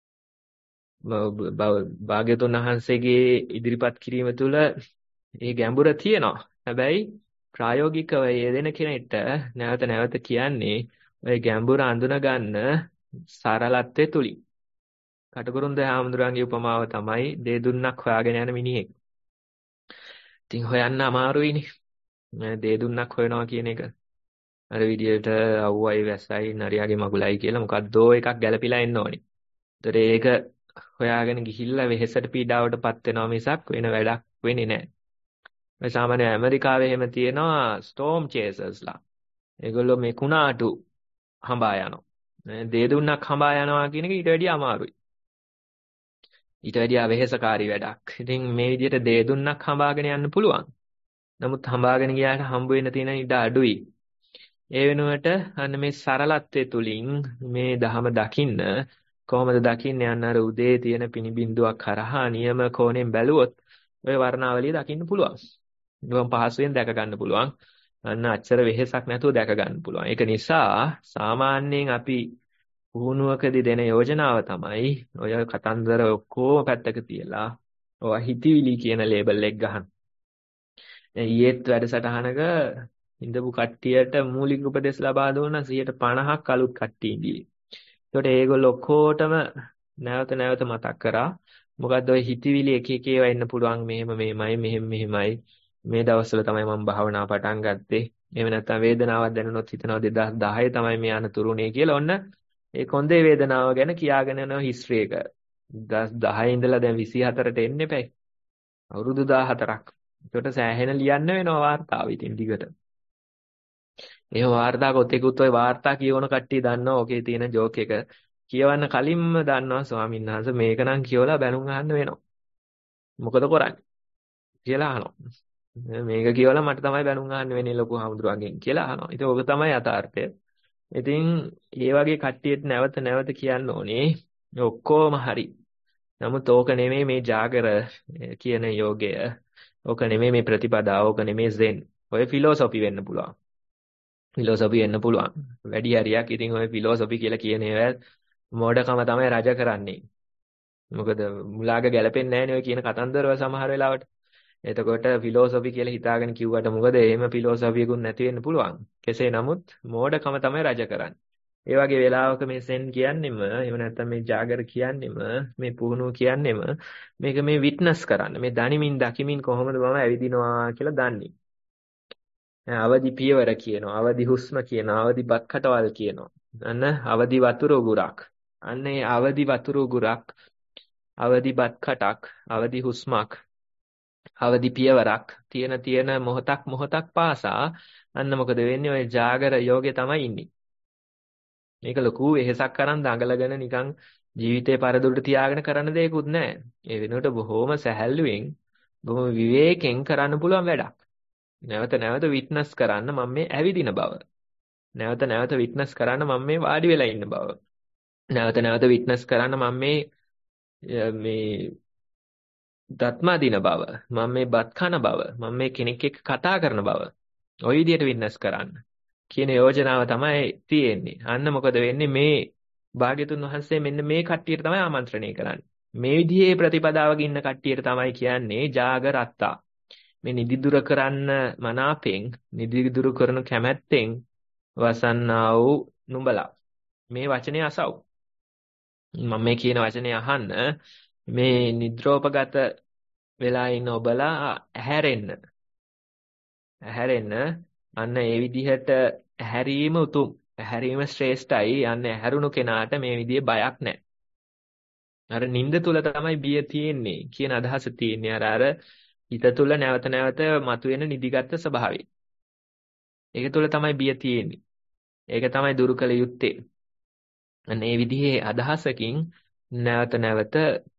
Speaker 4: භාග්‍යතුන් වහන්සේගේ ඉදිරිපත් කිරීම තුළ ඒ ගැඹුර තියෙනවා. හැබැයි ප්‍රායෝගිකව යෙදෙන කෙනෙක්ට නැවත නැවත කියන්නේ ওই ගැඹුර අඳුන ගන්න සරලත්වයේ තුලින්. කටුකුරුන්ද හාමුදුරන්ගේ උපමාව තමයි දෙදුන්නක් හොයාගෙන යන මිනිහෙක්. ඉතින් හොයන්න අමාරුයිනේ. දෙදුන්නක් හොයනවා කියන එක. අර විදියට අවුවයි වැස්සයි නරියාගේ මගුලයි කියලා මොකද්දෝ එකක් ගැලපිලා එන්න ඕනේ. ඒතර ඒක හොයාගෙන ගිහිල්ලා වෙහෙසට පීඩාවටපත් වෙනවා මිසක් වෙන වැඩක් වෙන්නේ නැහැ. මේ සාමාන්‍ය ඇමරිකාවේ එහෙම තියෙනවා ස්ටෝම් චේසර්ස්ලා. ඒගොල්ලෝ මේ කුණාටු හඹා යනවා. දෙදුන්නක් හඹා යනවා කියන එක ඊට වැඩිය අමාරුයි. ඊට වැඩිය වෙහෙසකාරී වැඩක්. ඉතින් මේ විදිහට දෙදුන්නක් හඹාගෙන යන්න පුළුවන්. නමුත් හඹාගෙන ගියාට හම්බ වෙන්න තියෙන ඉඩ අඩුයි. ඒ වෙනුවට අන්න මේ සරලත්වයේ තුලින් මේ ධහම දකින්න කොහොමද දකින්නේ අන්න අර උදේ තියෙන පිනිබින්දුවක් කරහා නියම කෝණයෙන් බැලුවොත් ඔය වර්ණාවලිය දකින්න පුළුවන්. නිකන් පහසුවෙන් දැක ගන්න පුළුවන්. අන්න අච්චර වෙහෙසක් නැතුව දැක ගන්න පුළුවන්. ඒක නිසා සාමාන්‍යයෙන් අපි පුහුණුවකදී දෙන යෝජනාව තමයි ඔය කතන්දර ඔක්කොම පැත්තක තියලා ඔය හිතවිලි කියන ලේබල් එක ගහන්න. දැන් ඊයේත් වැඩසටහනක ඉඳපු කට්ටියට මූලික උපදෙස් ලබා දුන්නා සියයට පනහක් අලුත් කට්ටිය ඉඳී. ඒකට ඒගොල්ලෝ ඔක්කොටම නැවත නැවත මතක් කරා මොකද්ද ඔය හිතවිලි එක එක ඒවා එන්න පුළුවන් මෙහෙම මෙහෙමයි මෙහෙම මෙහෙමයි මේ දවස්වල තමයි මම භාවනා පටන් ගත්තේ. එහෙම නැත්නම් වේදනාවක් දැනුනොත් හිතනවා දෙදාස් දහය තමයි මේ අනතුරුනේ කියලා. ඔන්න ඒ කොන්දේ වේදනාව ගැන කියාගෙන යන හිස්ටරි එක. දෙදාස් දහය ඉඳලා දැන් විසි හතරට එන්න එපැයි. අවුරුදු දාහතරක්. ඒකට සෑහෙන ලියන්න වෙනවා වාර්තාව ඉතින් දිගට. එහෙම වාර්තා කොතෙකුත් ඔය වාර්තා කියවන කට්ටිය දන්නවා ඔකේ තියෙන ජෝක් එක. කියවන්න කලින්ම දන්නවා ස්වාමීන් වහන්සේ මේක නම් කියවලා බැනුම් අහන්න වෙනවා. මොකද කරන්නේ? කියලා අහනවා. මේක කියවලා මට තමයි බැනුම් අහන්න වෙන්නේ ලොකු හාමුදුරුවන්ගෙන් කියලා අහනවා. ඉතින් ඕක තමයි යථාර්ථය. ඉතින් ඒ වගේ කට්ටියට නැවත නැවත කියන්න ඕනේ ඔක්කොම හරි. නමුත් ඕක නෙමෙයි මේ ජාගර කියන යෝගය. ඕක නෙමෙයි මේ ප්‍රතිපදාව. ඕක නෙමෙයි සෙන්. ඔය ෆිලොසොෆි වෙන්න පුළුවන්. ෆිලොසොෆි වෙන්න පුළුවන්. වැඩි හරියක් ඉතින් ඔය ෆිලොසොෆි කියලා කියන ඒවා මෝඩකම තමයි රජ කරන්නේ. මොකද මුලාග ගැලපෙන්නේ නැහැ නේ ඔය කියන කතන්දරවල සමහර වෙලාවට. එතකොට ෆිලොසොෆි කියලා හිතාගෙන කිව්වට මොකද එහෙම ෆිලොසොෆියකුත් නැති වෙන්න පුළුවන්. කෙසේ නමුත් මෝඩකම තමයි රජ කරන්නේ. ඒ වගේ වෙලාවක මේ සෙන් කියන්නෙම එහෙම නැත්නම් මේ ජාගර කියන්නෙම මේ පුහුණුව කියන්නෙම මේක මේ විට්නස් කරන්න. මේ දනිමින් දකිමින් කොහොමද මම ඇවිදිනවා කියලා දන්නේ. අවදි පියවර කියනවා, අවදි හුස්ම කියනවා, අවදි බත් කටවල් කියනවා. අන්න අවදි වතුර උගුරක්. අන්න ඒ අවදි වතුර උගුරක්, අවදි බත් කටක්, අවදි හුස්මක්, අවදි පියවරක් තියෙන තියෙන මොහොතක් මොහොතක් පාසා අන්න මොකද වෙන්නේ ඔය ජාගර යෝගේ තමයි ඉන්නේ. මේක ලොකු වෙහෙසක් කරන් දඟලගෙන නිකන් ජීවිතේ පරදුරට තියාගෙන කරන්න දෙයක්වත් නැහැ. ඒ වෙනුවට බොහොම සැහැල්ලුවෙන් බොහොම විවේකයෙන් කරන්න පුළුවන් වැඩක්. නැවත නැවත විට්නස් කරන්න මම මේ ඇවිදින බව. නැවත නැවත විට්නස් කරන්න මම මේ වාඩි වෙලා ඉන්න බව. නැවත නැවත විට්නස් කරන්න මම මේ මේ දත්මා දින බව. මම මේ බත් කන බව. මම මේ කෙනෙක් එක්ක කතා කරන බව. ওই විදිහට විට්නස් කරන්න කියන යෝජනාව තමයි තියෙන්නේ. අන්න මොකද වෙන්නේ මේ භාග්‍යතුන් වහන්සේ මෙන්න මේ කට්ටියට තමයි ආමන්ත්‍රණය කරන්නේ. මේ විදිහේ ප්‍රතිපදාවක ඉන්න කට්ටියට තමයි කියන්නේ ජාගරත්තා. මේ නිදි දුර කරන්න මනාපෙන් නිදි දුරු කරන කැමැත්තෙන් වසන්නා වූ නුඹලා මේ වචනේ අසව්. මම මේ කියන වචනේ අහන්න මේ නිද්‍රෝපගත වෙලා ඉන්න ඔබලා ඇහැරෙන්න. ඇහැරෙන්න අන්න ඒ විදිහට ඇහැරීම උතුම්. ඇහැරීම ශ්‍රේෂ්ඨයි. අන්න ඇහැරුණු කෙනාට මේ විදිහේ බයක් නැහැ. අර නිින්ද තුල තමයි බිය තියෙන්නේ කියන අදහස තියෙන්නේ. අර අර හිත තුල නැවත නැවත මතුවෙන නිදිගත් ස්වභාවය. ඒක තුල තමයි බිය තියෙන්නේ. ඒක තමයි දුරු කළ යුත්තේ. අන්න ඒ විදිහේ අදහසකින් නැවත නැවත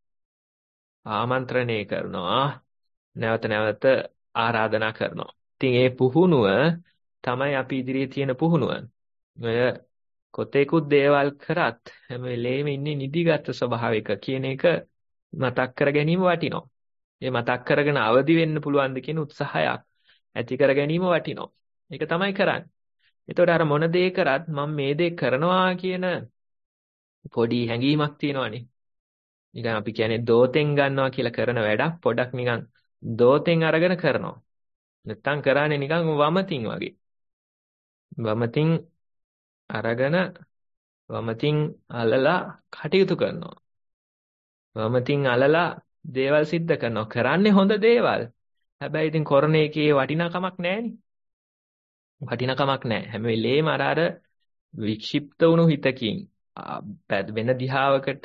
Speaker 4: ආමන්ත්‍රණය කරනවා. නැවත නැවත ආරාධනා කරනවා. ඉතින් ඒ පුහුණුව තමයි අපි ඉදිරියේ තියෙන පුහුණුව. ඔය කොතේකුත් දේවල් කරත් හැම වෙලේම ඉන්නේ නිදිගත් ස්වභාවික කියන එක මතක් කර ගැනීම වටිනවා. ඒ මතක් කරගෙන අවදි වෙන්න පුළුවන්ද කියන උත්සාහයක් ඇති කර ගැනීම වටිනවා. ඒක තමයි කරන්නේ. එතකොට අර මොන දේ කරත් මම මේ දේ කරනවා කියන පොඩි හැඟීමක් තියෙනවනේ. නිකන් අපි කියන්නේ දෝතෙන් ගන්නවා කියලා කරන වැඩක් පොඩක් නිකන් දෝතෙන් අරගෙන කරනවා. නැත්තම් කරන්නේ නිකන් වමතින් වගේ. වමතින් අරගෙන වමතින් අලලා කටයුතු කරනවා. වමතින් අලලා දේවල් සිද්ධ කරනවා. කරන්නේ හොඳ දේවල්. හැබැයි ඉතින් කරන එකේ වටිනාකමක් නැහැනේ. වටිනාකමක් නැහැ. හැම වෙලේම අර අර වික්ෂිප්ත වුණු හිතකින් වෙන දිහාවකට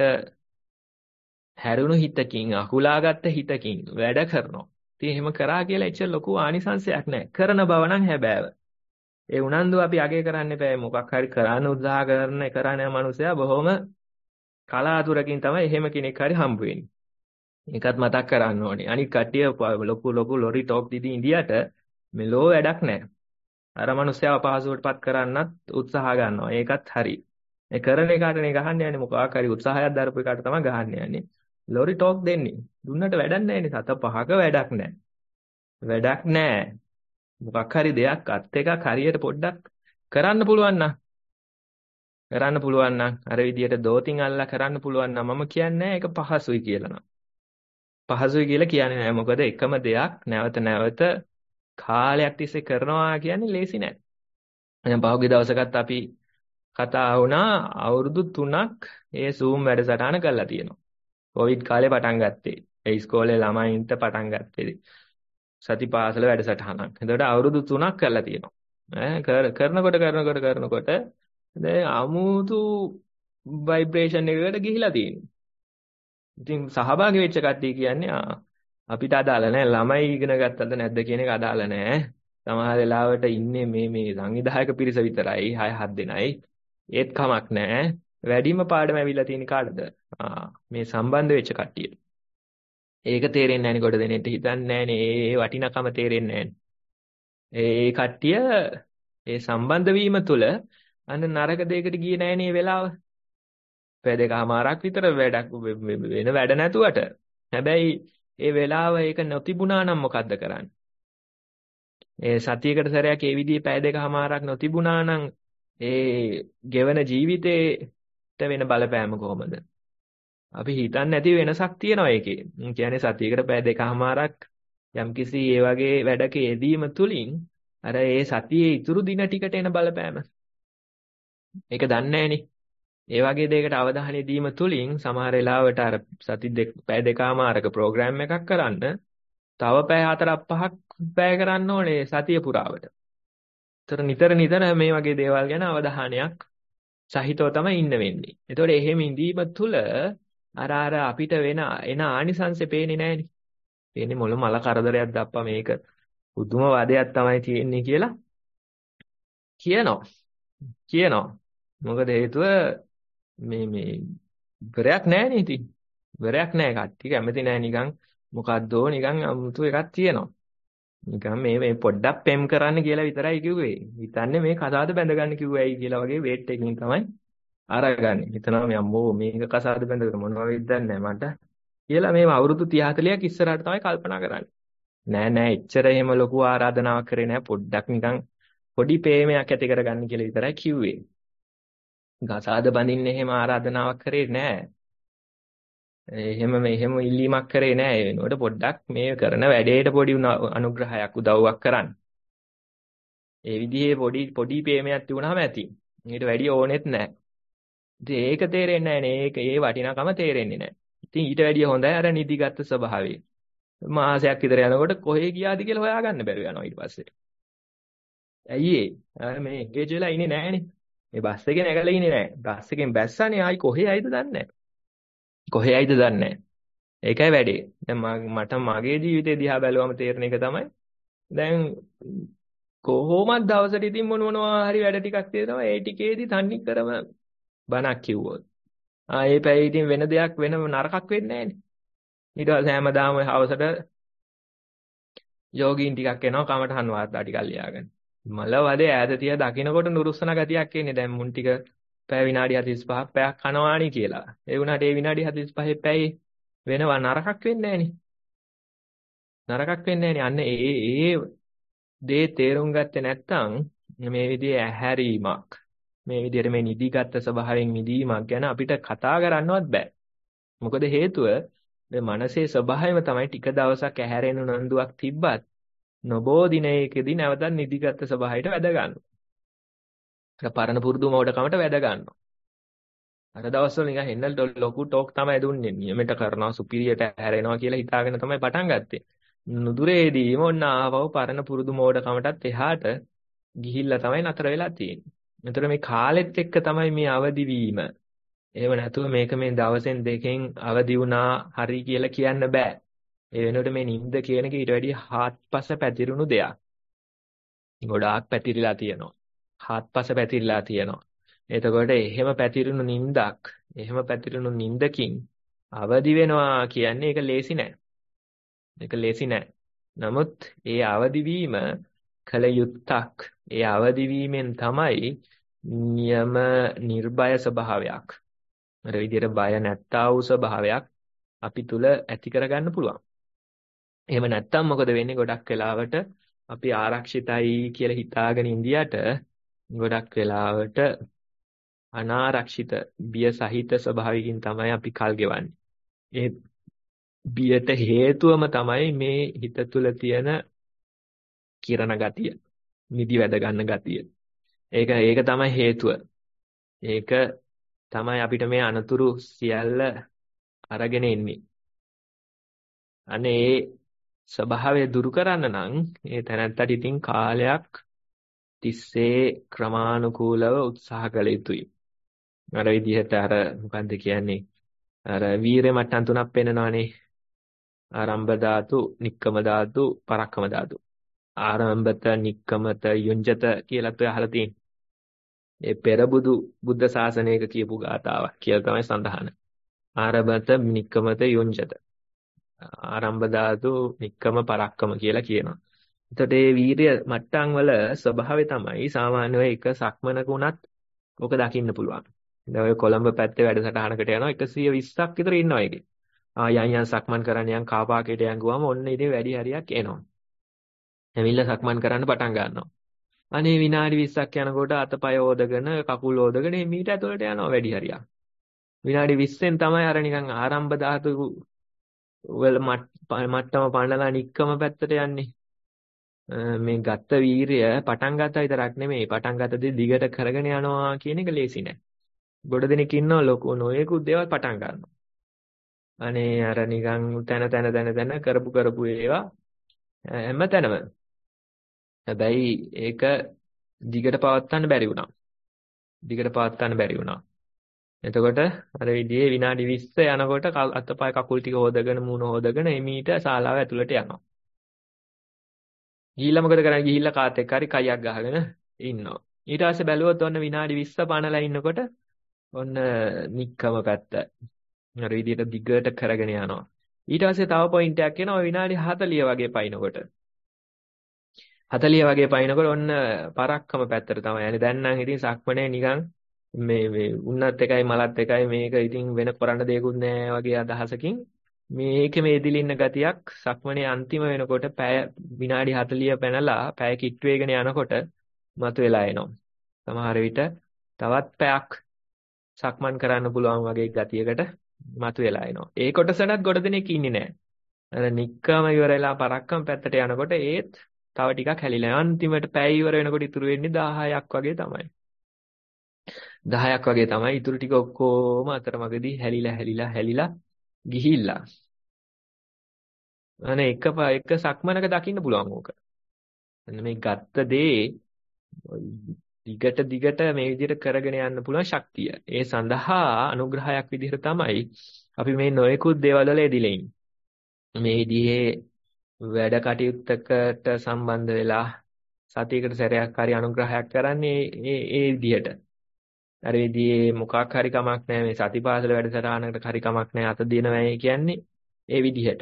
Speaker 4: හැරුණු හිතකින් අහුලාගත්ත හිතකින් වැඩ කරනවා. ඉතින් එහෙම කරා කියලා එච්චර ලොකු ආනිසංශයක් නැහැ. කරන බව නම් හැබෑව. ඒ උනන්දු අපි අගය කරන්න එපා. මොකක් හරි කරන්න උත්සාහ කරන කරන මනුස්සයා බොහොම කලාතුරකින් තමයි එහෙම කෙනෙක් හරි හම්බ වෙන්නේ. ඒකත් මතක් කරන්න ඕනේ. අනිත් කට්ටිය ලොකු ලොකු ලොරි ටොප් දිදී ඉන්දියට මෙලෝ වැඩක් නැහැ. අර මනුස්සයාව පහසුවටපත් කරන්නත් උත්සාහ ගන්නවා. ඒකත් හරි. ඒ කරන එකටනේ ගහන්න යන්නේ. මොකක් හරි උත්සාහයක් දරපු එකට තමයි ගහන්න යන්නේ. ලොරි ටොප් දෙන්නේ. දුන්නට වැඩක් නැහැ නේ. සත පහක වැඩක් නැහැ. වැඩක් නැහැ. මොකක් හරි දෙයක් අත් එකක් හරියට පොඩ්ඩක් කරන්න පුළුවන් නම් කරන්න පුළුවන් නම් අර විදියට දෝතින් අල්ලලා කරන්න පුළුවන් නම් මම කියන්නේ ඒක පහසුයි කියලා නම්. පහසුයි කියලා කියන්නේ නැහැ. මොකද එකම දෙයක් නැවත නැවත කාලයක් තිස්සේ කරනවා කියන්නේ ලේසි නෑ. දැන් පහුගිය දවසකත් අපි කතා වුණා අවුරුදු තුනක් ඒ Zoom වැඩසටහන කරලා තියෙනවා. කොවිඩ් කාලේ පටන් ගත්තේ. ඒ ඉස්කෝලේ ළමයින්ට පටන් ගත්තේ. සතිපාසල වැඩසටහනක්. එතකොට අවුරුදු තුනක් කරලා තියෙනවා. ඈ කරනකොට කරනකොට කරනකොට දැන් අමුතු ভাইබ්‍රේෂන් එකකට ගිහිලා තියෙනවා. ඉතින් සහභාගී වෙච්ච කට්ටිය කියන්නේ අපිට අදාළ නැහැ. ළමයි ඉගෙන ගත්තද නැද්ද කියන එක අදාළ නැහැ. සමහර වෙලාවට ඉන්නේ මේ මේ සංවිධායක පිරිස විතරයි හය හත් දෙනයි. ඒත් කමක් නැහැ. වැඩිම පාඩම ඇවිල්ලා තියෙන කාටද? ආ මේ සම්බන්ධ වෙච්ච කට්ටිය. ඒක තේරෙන්නේ නැහැ නේ කොට දෙනෙට හිතන්නේ නැහනේ. ඒ වටිනකම තේරෙන්නේ නැහැ. ඒ කට්ටිය ඒ සම්බන්ධ වීම තුළ අන්න නරක දෙයකට ගියේ නැහැ නේ වෙලාව. පැය දෙකමාරක් විතර වැඩක් වෙන වැඩ නැතුවට. හැබැයි ඒ වෙලාව ඒක නොතිබුණා නම් මොකද්ද කරන්නේ? ඒ සතියකට සැරයක් ඒ විදිහේ පැය දෙකමාරක් නොතිබුණා නම් ඒ ගෙවන ජීවිතේට වෙන බලපෑම කොහොමද? අපි හිතන්නේ නැති වෙනසක් තියෙනවා ඒකේ. කියන්නේ සතියකට පැය දෙකමාරක් යම්කිසි ඒ වගේ වැඩක යෙදීම තුලින් අර ඒ සතියේ ඉතුරු දින ටිකට එන බලපෑම. ඒක දන්නේ නැහනේ. ඒ වගේ දෙයකට අවධානය දීම තුලින් සමහර වෙලාවට අර සති දෙක පැය දෙකමාරක ප්‍රෝග්‍රෑම් එකක් කරන්න තව පැය හතරක් පහක් පැය කරන්න ඕනේ සතිය පුරාවට. ඒතර නිතර නිතර මේ වගේ දේවල් ගැන අවධානයක් සහිතව තමයි ඉන්න වෙන්නේ. ඒතකොට එහෙම ඉඳීම තුල අර අර අපිට වෙන එන ආනිසංශේ පේන්නේ නැහනේ. පේන්නේ මොළ මල කරදරයක් දප්පා මේක පුදුම වදයක් තමයි තියෙන්නේ කියලා කියනවා. කියනවා. මොකද හේතුව මේ මේ ඉවරයක් නැහැ නේ ඉතින්. ඉවරයක් නැහැ කට්ටිය කැමති නැහැ නිකන් මොකද්දෝ නිකන් අමුතු එකක් තියෙනවා. නිකන් මේ මේ පොඩ්ඩක් පෙම් කරන්න කියලා විතරයි කිව්වේ. හිතන්නේ මේ කසාද බැඳගන්න කිව්වයි කියලා වගේ වේට් එකකින් තමයි අරගන්නේ. හිතනවා මේ අම්මෝ මේක කසාද බැඳගෙන මොනවා වෙයිද දන්නේ නැහැ මට කියලා මේ අවුරුදු තිහ හතලියක් ඉස්සරහට තමයි කල්පනා කරන්නේ. නෑ නෑ එච්චර එහෙම ලොකු ආරාධනාවක් කරේ නෑ පොඩ්ඩක් නිකන් පොඩි ප්‍රේමයක් ඇති කරගන්න කියලා විතරයි කිව්වේ. කසාද බඳින්න එහෙම ආරාධනාවක් කරේ නෑ. එහෙම මෙහෙම ඉල්ලීමක් කරේ නෑ. ඒ වෙනුවට පොඩ්ඩක් මේ කරන වැඩේට පොඩි උන- අනුග්‍රහයක් උදව්වක් කරන්න. ඒ විදිහේ පොඩි පොඩි ප්‍රේමයක් තිබුණාම ඇති. ඊට වැඩි ඕනෙත් නෑ. ඉතින් ඒක තේරෙන්නේ නෑනේ. ඒක ඒ වටිනාකම තේරෙන්නේ නෑ. ඉතින් ඊට වැඩිය හොඳයි අර නිදිගත් ස්වභාවය. මාසයක් විතර යනකොට කොහේ ගියාද කියලා හොයාගන්න බැරුව යනවා ඊට පස්සේ. ඇයි ඒ? අර මේ එන්ගේජ් වෙලා ඉන්නේ නෑනේ. මේ බස් එකේ නැගලා ඉන්නේ නෑ. බස් එකෙන් බැස්සනේ ආයි කොහේ ආයිද දන්නේ නෑ. කොහේ ආයිද දන්නේ නෑ. ඒකයි වැඩේ. දැන් මා- මට මගේ ජීවිතේ දිහා බැලුවම තේරෙන එක තමයි දැන් කොහොමද දවසට ඉතින් මොන මොනවා හරි වැඩ ටිකක් තියෙනවා. ඒ ටිකේදී තන්නේ කරම බණක් කිව්වොත්. ආ ඒ පැය ඉතින් වෙන දෙයක් වෙන නරකක් වෙන්නේ නෑනේ. ඊට පස්සේ හැමදාම හවසට යෝගීන් ටිකක් එනවා කමටහන් වාර්තා ටිකක් ලියාගෙන. මල වදේ ඈත තියා දකින්නකොට නුරුස්සන ගතියක් එන්නේ. දැන් මුන් ටික පැය විනාඩි හතළිස් පහක් පැයක් කනවානි කියලා. ඒ වුණාට ඒ විනාඩි හතළිස් පහේ පැය වෙනවා නරකක් වෙන්නේ නෑනේ. නරකක් වෙන්නේ නෑනේ. අන්න ඒ ඒ දේ තේරුම් ගත්තේ නැත්නම් මේ විදිහේ ඇහැරීමක් මේ විදිහට මේ නිදිගත් ස්වභාවයෙන් මිදීමක් ගැන අපිට කතා කරන්නවත් බෑ. මොකද හේතුව මේ මනසේ ස්වභාවයම තමයි ටික දවසක් ඇහැරෙන උනන්දුවක් තිබ්බත් නොබෝ දිනයකදී නැවතත් නිදිගත් ස්වභාවයට වැද ගන්නවා. ඒක පරණ පුරුදු මෝඩකමට වැද ගන්නවා. අර දවස්වල නිකන් හෙන්නල් ලොකු ටෝක් තමයි දුන්නේ. නියමෙට කරනවා සුපිරියට ඇහැරෙනවා කියලා හිතාගෙන තමයි පටන් ගත්තේ. නුදුරේදීම ඔන්න ආවව පරණ පුරුදු මෝඩකමටත් එහාට ගිහිල්ලා තමයි නතර වෙලා තියෙන්නේ. මෙතන මේ කාලෙත් එක්ක තමයි මේ අවදි වීම. එහෙම නැතුව මේක මේ දවසෙන් දෙකෙන් අවදි වුණා හරි කියලා කියන්න බෑ. ඒ වෙනුවට මේ නිින්ද කියන එක ඊට වැඩිය හාත්පස පැතිරුණු දෙයක්. ගොඩාක් පැතිරිලා තියෙනවා. හාත්පස පැතිරිලා තියෙනවා. එතකොට එහෙම පැතිරුණු නිින්දක්, එහෙම පැතිරුණු නිින්දකින් අවදි වෙනවා කියන්නේ ඒක ලේසි නෑ. ඒක ලේසි නෑ. නමුත් ඒ අවදි වීම කල යුත්තක්. ඒ අවදි වීමෙන් තමයි නියම නිර්භය ස්වභාවයක්. අර විදිහට බය නැත්තා වූ ස්වභාවයක් අපි තුල ඇති කරගන්න පුළුවන්. එහෙම නැත්තම් මොකද වෙන්නේ? ගොඩක් වෙලාවට අපි ආරක්ෂිතයි කියලා හිතාගෙන ඉඳියට ගොඩක් වෙලාවට අනාරක්ෂිත බිය සහිත ස්වභාවයකින් තමයි අපි කල් ගෙවන්නේ. ඒ බියට හේතුවම තමයි මේ හිත තුල තියෙන කිරණ ගතිය, නිදි වැද ගන්න ගතිය. ඒක ඒක තමයි හේතුව. ඒක තමයි අපිට මේ අනතුරු සියල්ල අරගෙන එන්නේ. අනේ ඒ ස්වභාවය දුරු කරන්න නම් ඒ තැනැත්තට ඉතින් කාලයක් තිස්සේ ක්‍රමානුකූලව උත්සාහ කළ යුතුයි. අර විදිහට අර මොකන්ද කියන්නේ? අර වීරය මට්ටම් තුනක් පෙන්නනවානේ. ආරම්භ ධාතු, නික්කම ධාතු, පරක්කම ධාතු. ආරම්භත, නික්කමත, යුංජත කියලාත් ඔය අහලා තියෙන්නේ. ඒ පෙරබුදු බුද්ධ ශාසනයක කියපු ගාතාවක් කියලා තමයි සඳහන. ආරම්භත, නික්කමත, යුංජත. ආරම්භ ධාතු, නික්කම, පරක්කම කියලා කියනවා. එතකොට මේ වීර්ය මට්ටම් වල ස්වභාවය තමයි සාමාන්‍යව එක සක්මනක උනත් ඔක දකින්න පුළුවන්. දැන් ඔය කොළඹ පැත්තේ වැඩසටහනකට යනවා එකසිය විස්සක් විතර ඉන්නවා ඒකේ. ආ යන් යන් සක්මන් කරන්න යන් කාපාකේට යන් ගුවම ඔන්න ඉතින් වැඩි හරියක් එනවා. ඇවිල්ලා සක්මන් කරන්න පටන් ගන්නවා. අනේ විනාඩි විස්සක් යනකොට අතපය හොදගෙන කකුල් හොදගෙන මීට ඇතුළට යනවා වැඩි හරියක්. විනාඩි විස්සෙන් තමයි අර නිකන් ආරම්භ ධාතු වල මට්ටම පන්නලා නික්කම පැත්තට යන්නේ. මේ ගත්ත වීරය පටන් ගත්තා විතරක් නෙමෙයි පටන් ගත්ත දේ දිගට කරගෙන යනවා කියන එක ලේසි නෑ. ගොඩ දෙනෙක් ඉන්නවා ලොකු නොයෙකුත් දේවල් පටන් ගන්නවා. අනේ අර නිකන් තන තන තන තන කරපු කරපු ඒවා හැම තැනම. හැබැයි ඒක දිගට පවත්වන්න බැරි වුණා. දිගට පවත්වන්න බැරි වුණා. එතකොට අර විදිහේ විනාඩි විස්ස යනකොට අතපය කකුල් ටික හොදගෙන මූණ හොදගෙන එමීට ශාලාව ඇතුළට යනවා. ගිහිල්ලා මොකද කරන්නේ? ගිහිල්ලා කාත් එක්ක හරි කයියක් ගහගෙන ඉන්නවා. ඊට පස්සේ බැලුවොත් ඔන්න විනාඩි විස්ස පනලා ඉන්නකොට ඔන්න නික්කම පැත්ත. අර විදිහට දිගට කරගෙන යනවා. ඊට පස්සේ තව පොයින්ට් එකක් එනවා විනාඩි හතළිය වගේ පයින්නකොට. හතළිය වගේ පයින්නකොට ඔන්න පරක්කම පැත්තට තමයි යන්නේ. දැන් නම් ඉතින් සක්මනේ නිකන් මේ මේ උන්නත් එකයි මලත් එකයි මේක ඉතින් වෙන කරන්න දෙයක්වත් නැහැ වගේ අදහසකින් මේකේ මේ ඉදිලින්න ගතියක් සක්මනේ අන්තිම වෙනකොට පැය විනාඩි හතළිය පැනලා පැය කිට්ටු වේගෙන යනකොට මතුවලා එනවා. සමහර විට තවත් පැයක් සක්මන් කරන්න පුළුවන් වගේ ගතියකට මතුවලා එනවා. ඒ කොටසටත් ගොඩ දෙනෙක් ඉන්නේ නැහැ. අර නික්කම ඉවරලා පරක්කම පැත්තට යනකොට ඒත් තව ටිකක් හැලිලා අන්තිමට පැය ඉවර වෙනකොට ඉතුරු වෙන්නේ දහයක් වගේ තමයි. දහයක් වගේ තමයි ඉතුරු ටික ඔක්කොම අතරමඟදී හැලිලා හැලිලා හැලිලා ගිහිල්ලා. අනේ එක එක සක්මනක දකින්න පුළුවන් ඕක. මේ ගත්ත දේ දිගට දිගට මේ විදිහට කරගෙන යන්න පුළුවන් ශක්තිය. ඒ සඳහා අනුග්‍රහයක් විදිහට තමයි අපි මේ නොයෙකුත් දේවල් වල යෙදිලා ඉන්නේ. මේ විදිහේ වැඩ කටයුත්තකට සම්බන්ධ වෙලා සතියකට සැරයක් හරි අනුග්‍රහයක් කරන්නේ ඒ ඒ විදිහට. අර විදිහේ මොකක් හරි කමක් නැහැ මේ සතිපාසල වැඩසටහනකට හරි කමක් නැහැ අත දිනවයි කියන්නේ ඒ විදිහට.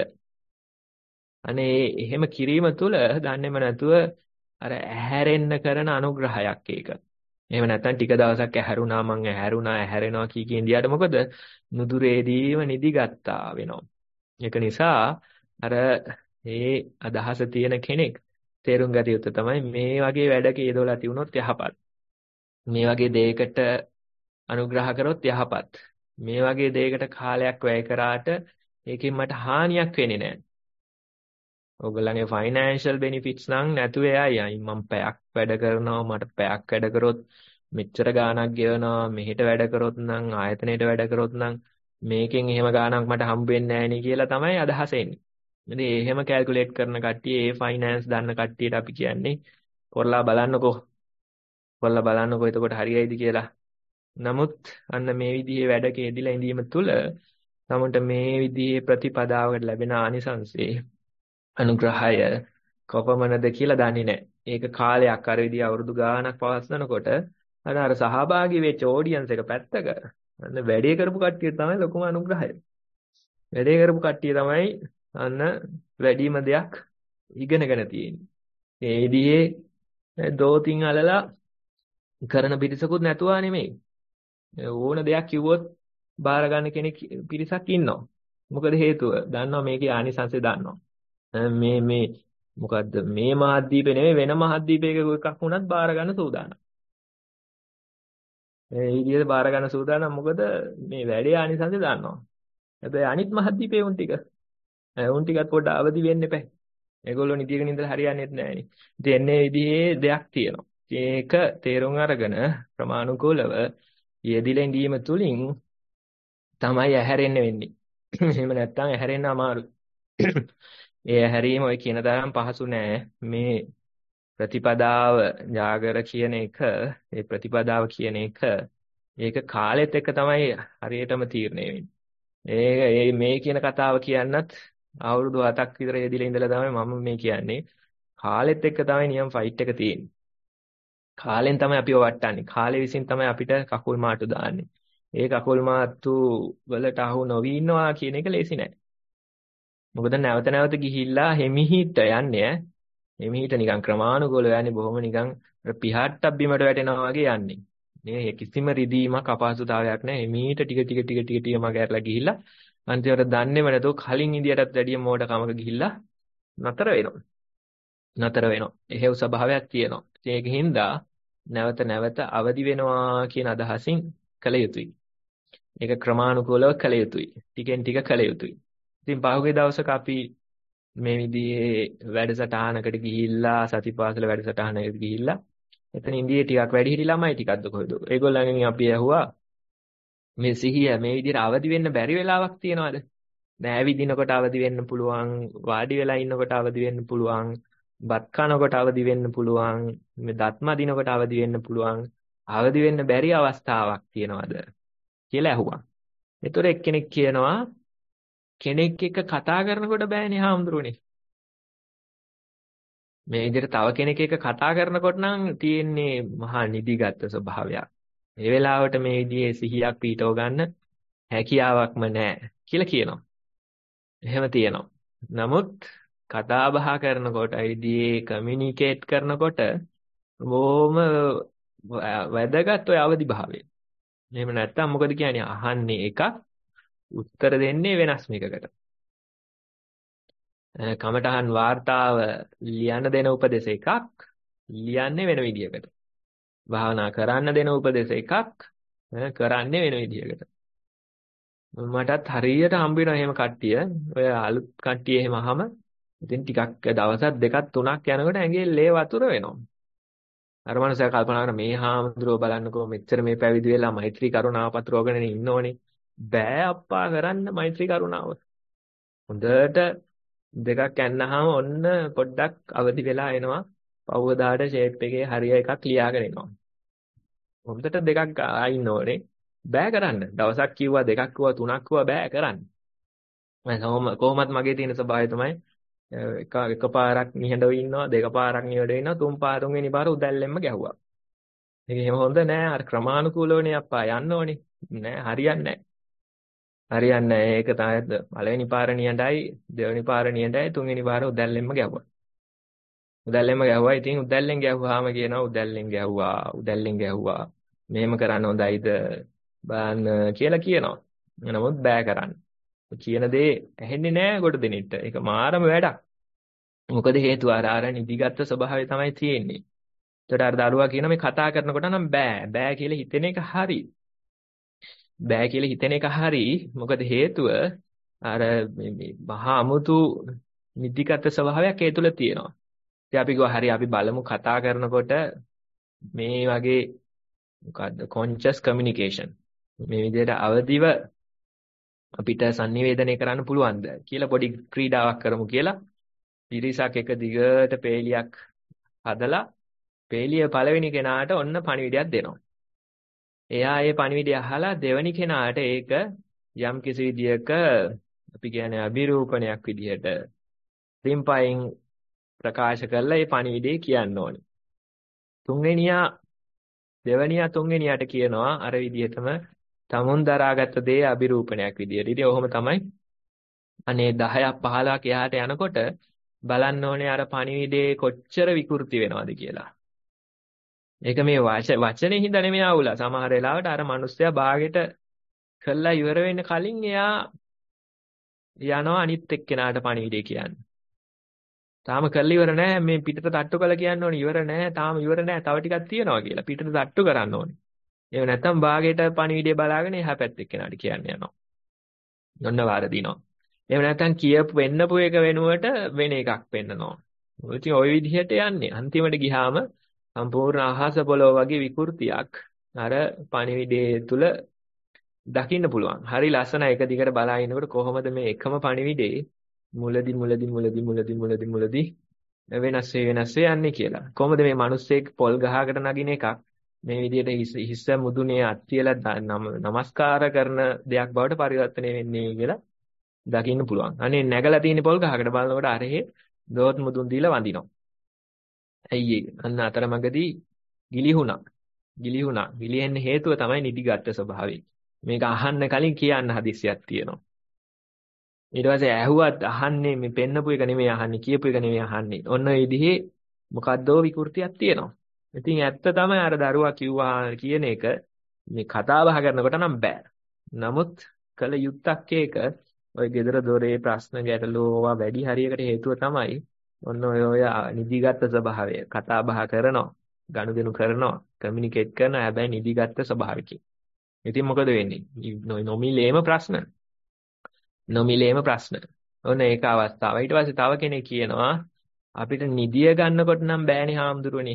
Speaker 4: අනේ එහෙම කිරීම තුළ දන්නේම නැතුව අර ඇහැරෙන්න කරන අනුග්‍රහයක් ඒක. එහෙම නැත්නම් ටික දවසක් ඇහැරුණා මං ඇහැරුණා ඇහැරෙනවා කී කී ඉන්දියාට මොකද නුදුරේදීම නිදි ගත්තා වෙනවා. ඒක නිසා අර මේ අදහස තියෙන කෙනෙක් තේරුම් ගත යුතු තමයි මේ වගේ වැඩක යෙදවලා තියුණොත් යහපත්. මේ වගේ දෙයකට අනුග්‍රහ කරොත් යහපත්. මේ වගේ දෙයකට කාලයක් වැය කරාට ඒකෙන් මට හානියක් වෙන්නේ නැහැ. ඔයගොල්ලන්ගේ ෆයිනෑන්ෂල් බෙනිෆිට්ස් නම් නැතුව එයයි. මම පැයක් වැඩ කරනවා මට පැයක් වැඩ කරොත් මෙච්චර ගාණක් ගෙවනවා මෙහෙට වැඩ කරොත් නම් ආයතනයේට වැඩ කරොත් නම් මේකෙන් එහෙම ගාණක් මට හම්බ වෙන්නේ නැහැ නේ කියලා තමයි අදහස එන්නේ. ඉතින් එහෙම කැල්කියුලේට් කරන කට්ටිය ඒ ෆයිනෑන්ස් දන්න කට්ටියට අපි කියන්නේ කරලා බලන්නකෝ. කරලා බලන්නකෝ එතකොට හරියයිද කියලා. නමුත් අන්න මේ විදිහේ වැඩක යෙදিলা ඉඳීම තුළ තමන්ට මේ විදිහේ ප්‍රතිපදාවකට ලැබෙන ආනිසංසයේ අනුග්‍රහය කොපමණද කියලා දන්නේ නැහැ. ඒක කාලයක් අර විදිහ අවුරුදු ගාණක් පවත්වනකොට අර අර සහභාගී වෙච්ච ඔඩියන්ස් එක පැත්තක අන්න වැඩේ කරපු කට්ටිය තමයි ලොකුම අනුග්‍රහය. වැඩේ කරපු කට්ටිය තමයි අන්න වැඩිම දෙයක් ඉගෙනගෙන තියෙන්නේ. මේ විදිහේ දෝතින් අලලා කරන පිරිසකුත් නැතුවා නෙමෙයි. ඕන දෙයක් කිව්වොත් බාර ගන්න කෙනෙක් පිරිසක් ඉන්නවා. මොකද හේතුව? දන්නවා මේකේ ආනිසංසය දන්නවා. මේ මේ මොකද්ද මේ මහද්වීපේ නෙමෙයි වෙන මහද්වීපයක එකක් වුණත් බාර ගන්න සූදානම්. මේ විදිහට බාර ගන්න සූදානම් මොකද මේ වැඩේ ආනිසංසය දන්නවා. හැබැයි අනිත් මහද්වීපේ උන් ටික උන් ටිකත් පොඩ්ඩක් අවදි වෙන්න එපා. ඒගොල්ලෝ නිදියකින් ඉඳලා හරියන්නේ නැහැ නේ. ඉතින් එන්නේ විදිහේ දෙයක් තියෙනවා. ඒක තේරුම් අරගෙන ප්‍රමාණිකූලව යෙදිලා ඉඳීම තුලින් තමයි ඇහැරෙන්න වෙන්නේ. එහෙම නැත්නම් ඇහැරෙන්න අමාරුයි. ඒ ඇහැරීම ඔය කියන තරම් පහසු නෑ. මේ ප්‍රතිපදාව ජාගර කියන එක, ඒ ප්‍රතිපදාව කියන එක ඒක කාලෙත් එක්ක තමයි හරියටම තීරණය වෙන්නේ. ඒ මේ කියන කතාව කියන්නත් අවුරුදු හතක් විතර යෙදිලා ඉඳලා තමයි මම මේ කියන්නේ. කාලෙත් එක්ක තමයි නියම් ෆයිට් එක තියෙන්නේ. කාලෙන් තමයි අපිව වටන්නේ. කාලෙ විසින් තමයි අපිට කකුල් මාට්ටු දාන්නේ. ඒ කකුල් මාට්ටු වලට අහු නොවි ඉන්නවා කියන එක ලේසි නෑ. මොකද නැවත නැවත ගිහිල්ලා හිමිහිට යන්නේ ඈ. හිමිහිට නිකන් ක්‍රමානුකූලව යන්නේ බොහොම නිකන් පිහට්ටක් බිමට වැටෙනවා වගේ යන්නේ. මේ කිසිම රිදීමක් අපහසුතාවයක් නැහැ. හිමිහිට ටික ටික ටික ටික ටික මගහැරලා ගිහිල්ලා අන්තිමට දන්නේම නැතුව කලින් ඉදියටත් වැඩිය මෝඩකමක ගිහිල්ලා නතර වෙනවා. නතර වෙනවා. එහෙව් ස්වභාවයක් තියෙනවා. ඒකින්ද නැවත නැවත අවදි වෙනවා කියන අදහසින් කළ යුතුයි. ඒක ක්‍රමානුකූලව කළ යුතුයි. ටිකෙන් ටික කළ යුතුයි. ඉතින් පහුගිය දවසක අපි මේ විදිහේ වැඩසටහනකට ගිහිල්ලා සතිපාසල වැඩසටහනකට ගිහිල්ලා එතන ඉන්දියේ ටිකක් වැඩි හිටි ළමයි ටිකක්ද කොහෙද? ඒගොල්ලන්ගෙන් අපි ඇහුවා මේ සිහිය මේ විදිහට අවදි වෙන්න බැරි වෙලාවක් තියනවද? දැන් ඇවිදිනකොට අවදි වෙන්න පුළුවන්, වාඩි වෙලා ඉන්නකොට අවදි වෙන්න පුළුවන්, බත් කනකොට අවදි වෙන්න පුළුවන්, මේ දත්ම දිනකොට අවදි වෙන්න පුළුවන්. අවදි වෙන්න බැරි අවස්ථාවක් තියනවද කියලා ඇහුවා. ඒතර එක්කෙනෙක් කියනවා කෙනෙක් එක්ක කතා කරනකොට බෑනේ හාමුදුරුවනේ. මේ විදිහට තව කෙනෙක් එක්ක කතා කරනකොට නම් තියෙන්නේ මහා නිදිගත් ස්වභාවයක්. මේ වෙලාවට මේ විදිහේ සිහියක් පීඨව ගන්න හැකියාවක්ම නැහැ කියලා කියනවා. එහෙම තියෙනවා. නමුත් කතා බහ කරනකොට විදිහේ කමියුනිකේට් කරනකොට බොහොම වැදගත් ඔය අවදි භාවය. එහෙම නැත්තම් මොකද කියන්නේ අහන්නේ එකක් උත්තර දෙන්නේ වෙනස් මේකකට. කමටහන් වාර්තාව ලියන්න දෙන උපදේශ එකක් ලියන්නේ වෙන විදියකට. භාවනා කරන්න දෙන උපදේශ එකක් කරන්නේ වෙන විදියකට. මටත් හරියට හම්බ වෙනවා එහෙම කට්ටිය. ඔය අලුත් කට්ටිය එහෙම අහම ඉතින් ටිකක් දවසක් දෙකක් තුනක් යනකොට ඇඟේ ලේ වතුර වෙනවා. අර මනුස්සයා කල්පනා කරන මේ හාමුදුරුවෝ බලන්නකෝ මෙච්චර මේ පැවිදි වෙලා මෛත්‍රී කරුණාව පතුරවගෙන ඉන්නෝනේ. බෑ අප්පා කරන්න මෛත්‍රී කරුණාව. හොඳට දෙකක් යන්නාම ඔන්න පොඩ්ඩක් අවදි වෙලා එනවා. පවුවදාට ෂේප් එකේ හරිය එකක් ලියාගෙන එනවා. හොඳට දෙකක් ආයින්න ඕනේ. බෑ කරන්න. දවසක් කිව්වා දෙකක් කිව්වා තුනක් කිව්වා බෑ කරන්න. මම කොහොමත් මගේ තියෙන ස්වභාවය තමයි එක එකපාරක් නිහඬව ඉන්නවා දෙක පාරක් නිහඬව ඉන්නවා තුන් පාර තුන්වෙනි පාර උදැල්ලෙන්ම ගැහුවා. මේක එහෙම හොඳ නෑ අර ක්‍රමානුකූලවනේ අප්පා යන්න ඕනේ. නෑ හරියන්නේ නෑ. හරියන්නේ නෑ. ඒක තමයි පළවෙනි පාර නිහඬයි දෙවෙනි පාර නිහඬයි තුන්වෙනි පාර උදැල්ලෙන්ම ගැහුවා. උදැල්ලෙන්ම ගැහුවා. ඉතින් උදැල්ලෙන් ගැහුවාම කියනවා උදැල්ලෙන් ගැහුවා උදැල්ලෙන් ගැහුවා. මෙහෙම කරන්න හොඳයිද බලන්න කියලා කියනවා. නමුත් බෑ කරන්න. කියන දේ ඇහෙන්නේ නෑ කොට දෙනෙට. ඒක මාරම වැඩක්. මොකද හේතුව අර අර නිදිගත් ස්වභාවය තමයි තියෙන්නේ. ඒකට අර දරුවා කියන මේ කතා කරනකොට නම් බෑ බෑ කියලා හිතෙන එක හරි. බෑ කියලා හිතෙන එක හරි. මොකද හේතුව අර මේ මහා අමුතු නිදිගත් ස්වභාවයක් ඒ තුල තියෙනවා. ඉතින් අපි ගෝ හරි අපි බලමු කතා කරනකොට මේ වගේ මොකද්ද conscious communication මේ විදිහට අවදිව අපිට sannivedanaya කරන්න පුළුවන්ද කියලා පොඩි ක්‍රීඩාවක් කරමු කියලා පිරිසක් එක දිගට පේලියක් හදලා පේලිය පළවෙනි කෙනාට ඔන්න පණිවිඩයක් දෙනවා. එයා ඒ පණිවිඩය අහලා දෙවෙනි කෙනාට ඒක යම් කිසි විදියක අපි කියන්නේ අභිරූපණයක් විදිහට රිම්පයින් ප්‍රකාශ කරලා ඒ පණිවිඩය කියන්න ඕනේ. තුන්වෙනියා දෙවෙනියා තුන්වෙනියාට කියනවා අර විදිහටම තමුන් දරාගත්ත දේ අභිරූපණයක් විදියට. ඉතින් ඔහොම තමයි අනේ දහයක් පහළොවක් එහාට යනකොට බලන්න ඕනේ අර පණිවිඩේ කොච්චර විකෘති වෙනවද කියලා. ඒක මේ වචනේ හින්දා නෙමෙයි ආවුල. සමහර වෙලාවට අර මිනිස්සයා බාගෙට කළා ඉවර වෙන්න කලින් එයා යනවා අනිත් එක්කෙනාට පණිවිඩේ කියන්න. තාම කළා ඉවර නැහැ මේ පිටට තට්ටු කළා කියන්න ඕනේ ඉවර නැහැ තාම ඉවර නැහැ තව ටිකක් තියෙනවා කියලා පිටට තට්ටු කරන්න ඕනේ. එහෙම නැත්නම් බාගෙට පණිවිඩය බලාගෙන එහා පැත්තේ කෙනාට කියන්න යනවා. ඔන්න වාර දිනවා. එහෙම නැත්නම් කියපු වෙන්නපු එක වෙනුවට වෙන එකක් පෙන්නනවා. ඉතින් ওই විදිහට යන්නේ. අන්තිමට ගියාම සම්පූර්ණ අහස පොළොව වගේ විකෘතියක් අර පණිවිඩයේ තුල දකින්න පුළුවන්. හරි ලස්සන එක දිගට බලා ඉන්නකොට කොහොමද මේ එකම පණිවිඩේ මුලදි මුලදි මුලදි මුලදි මුලදි මුලදි වෙනස් වෙනස් යන්නේ කියලා. කොහොමද මේ මිනිස්සෙක් පොල් ගහකට නගින එකක් මේ විදිහට හිස්ස මුදුනේ අත්තියලා නමස්කාර කරන දෙයක් බවට පරිවර්තනය වෙන්නේ කියලා දකින්න පුළුවන්. අනේ නැගලා තියෙන පොල් ගහකට බලනකොට අරහේ දොත් මුදුන් දීලා වඳිනවා. ඇයි ඒක? අන්න අතරමඟදී ගිලිහුණා. ගිලිහුණා. ගිලිහෙන්න හේතුව තමයි නිදිගත් ස්වභාවය. මේක අහන්න කලින් කියන්න හදිස්සියක් තියෙනවා. ඊට පස්සේ ඇහුවත් අහන්නේ මේ පෙන්නපු එක නෙමෙයි අහන්නේ කියපු එක නෙමෙයි අහන්නේ. ඔන්න ඒ විදිහේ මොකද්දෝ විකෘතියක් තියෙනවා. ඉතින් ඇත්ත තමයි අර දරුවා කිව්වා කියන එක මේ කතා බහ කරනකොට නම් බෑ. නමුත් කල යුත්තක් ඒක ඔය gedara dore ප්‍රශ්න ගැටලු ඕවා වැඩි හරියකට හේතුව තමයි ඔන්න ඔය ඔය නිදිගත් ස්වභාවය. කතා බහ කරනවා, ගනුදෙනු කරනවා, කමියුනිකේට් කරනවා හැබැයි නිදිගත් ස්වභාවයකින්. ඉතින් මොකද වෙන්නේ? නොමිලේම ප්‍රශ්න. නොමිලේම ප්‍රශ්න. ඔන්න ඒක අවස්ථාව. ඊට පස්සේ තව කෙනෙක් කියනවා අපිට නිදිය ගන්නකොට නම් බෑනේ හාමුදුරුවනේ.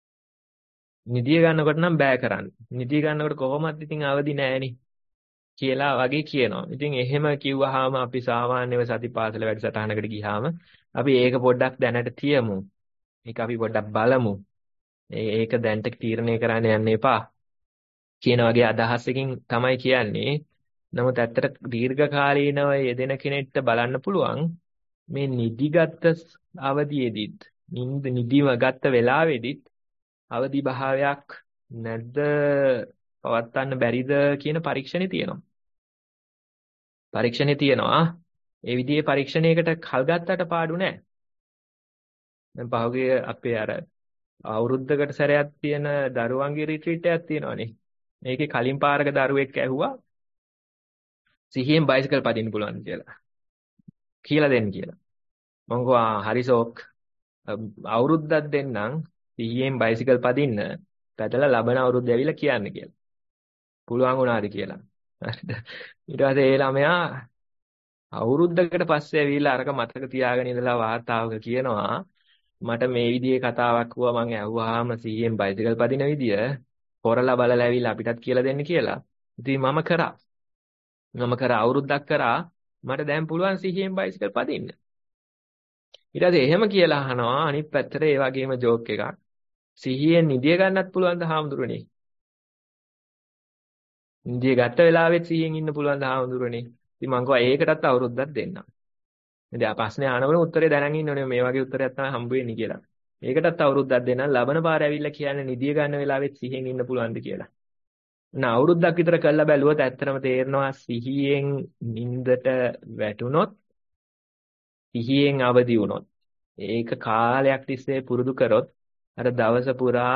Speaker 4: නිදිය ගන්නකොට නම් බෑ කරන්න. නිදිය ගන්නකොට කොහොමද ඉතින් අවදි නෑනේ කියලා වගේ කියනවා. ඉතින් එහෙම කිව්වහම අපි සාමාන්‍යව සතිපාසල වැඩසටහනකට ගියාම අපි ඒක පොඩ්ඩක් දැනට තියමු. ඒක අපි පොඩ්ඩක් බලමු. ඒක දැනට තීරණය කරන්න යන්න එපා. කියන වගේ අදහසකින් තමයි කියන්නේ. නමුත් ඇත්තට දීර්ඝ කාලීනව යෙදෙන කෙනෙක්ට බලන්න පුළුවන් මේ නිදිගත් අවදියේදීත් නිින්ද නිදිම ගත්ත වෙලාවේදීත් අවදි භාවයක් නැද්ද පවත්වන්න බැරිද කියන පරීක්ෂණේ තියෙනවා. පරීක්ෂණේ තියෙනවා. ඒ විදිහේ පරීක්ෂණයකට කල් ගත්තට පාඩු නෑ. දැන් පහුගිය අපේ අර අවුරුද්දකට සැරයක් තියෙන දරුවන්ගේ රිට්‍රීට් එකක් තියෙනවානේ. මේකේ කලින් පාරක දරුවෙක් ඇහුවා සිහියෙන් බයිසිකල් පදින්න පුළුවන් කියලා. කියලා දෙන්න කියලා. මම කිව්වා හරි ෂෝක්. අවුරුද්දක් දෙන්නම් සිහියෙන් බයිසිකල් පදින්න පැදලා ලබන අවුරුද්ද ඇවිල්ලා කියන්න කියලා. පුළුවන් වුණාද කියලා. හරිද? ඊට පස්සේ ඒ ළමයා අවුරුද්දකට පස්සේ ඇවිල්ලා අරක මතක තියාගෙන ඉඳලා වාර්තාවක කියනවා මට මේ විදිහේ කතාවක් වුණා මං ඇහුවාම සීයෙන් බයිසිකල් පදින විදිය හොරලා බලලා ඇවිල්ලා අපිටත් කියලා දෙන්න කියලා. ඉතින් මම කරා. මම කරා අවුරුද්දක් කරා මට දැන් පුළුවන් සීයෙන් බයිසිකල් පදින්න. ඊට පස්සේ එහෙම කියලා අහනවා අනිත් පැත්තට ඒ වගේම ජෝක් එකක්. සිහියෙන් නිදිය ගන්නත් පුළුවන් ද හාමුදුරනේ? නිදිය ගත්ත වෙලාවෙත් සිහියෙන් ඉන්න පුළුවන් ද හාමුදුරනේ? ඉතින් මං කිව්වා ඒකටත් අවුරුද්දක් දෙන්නම්. ඉතින් ආ ප්‍රශ්නේ අහනකොට උත්තරේ දැනන් ඉන්න ඕනේ මේ වගේ උත්තරයක් තමයි හම්බ වෙන්නේ කියලා. ඒකටත් අවුරුද්දක් දෙන්නම්. ලබන පාර ඇවිල්ලා කියන්නේ නිදිය ගන්න වෙලාවෙත් සිහියෙන් ඉන්න පුළුවන්ද කියලා. න අවුරුද්දක් විතර කරලා බැලුවොත් ඇත්තටම තේරෙනවා සිහියෙන් නිින්දට වැටුනොත් සිහියෙන් අවදි වුණොත් ඒක කාලයක් තිස්සේ පුරුදු කරොත් අර දවස පුරා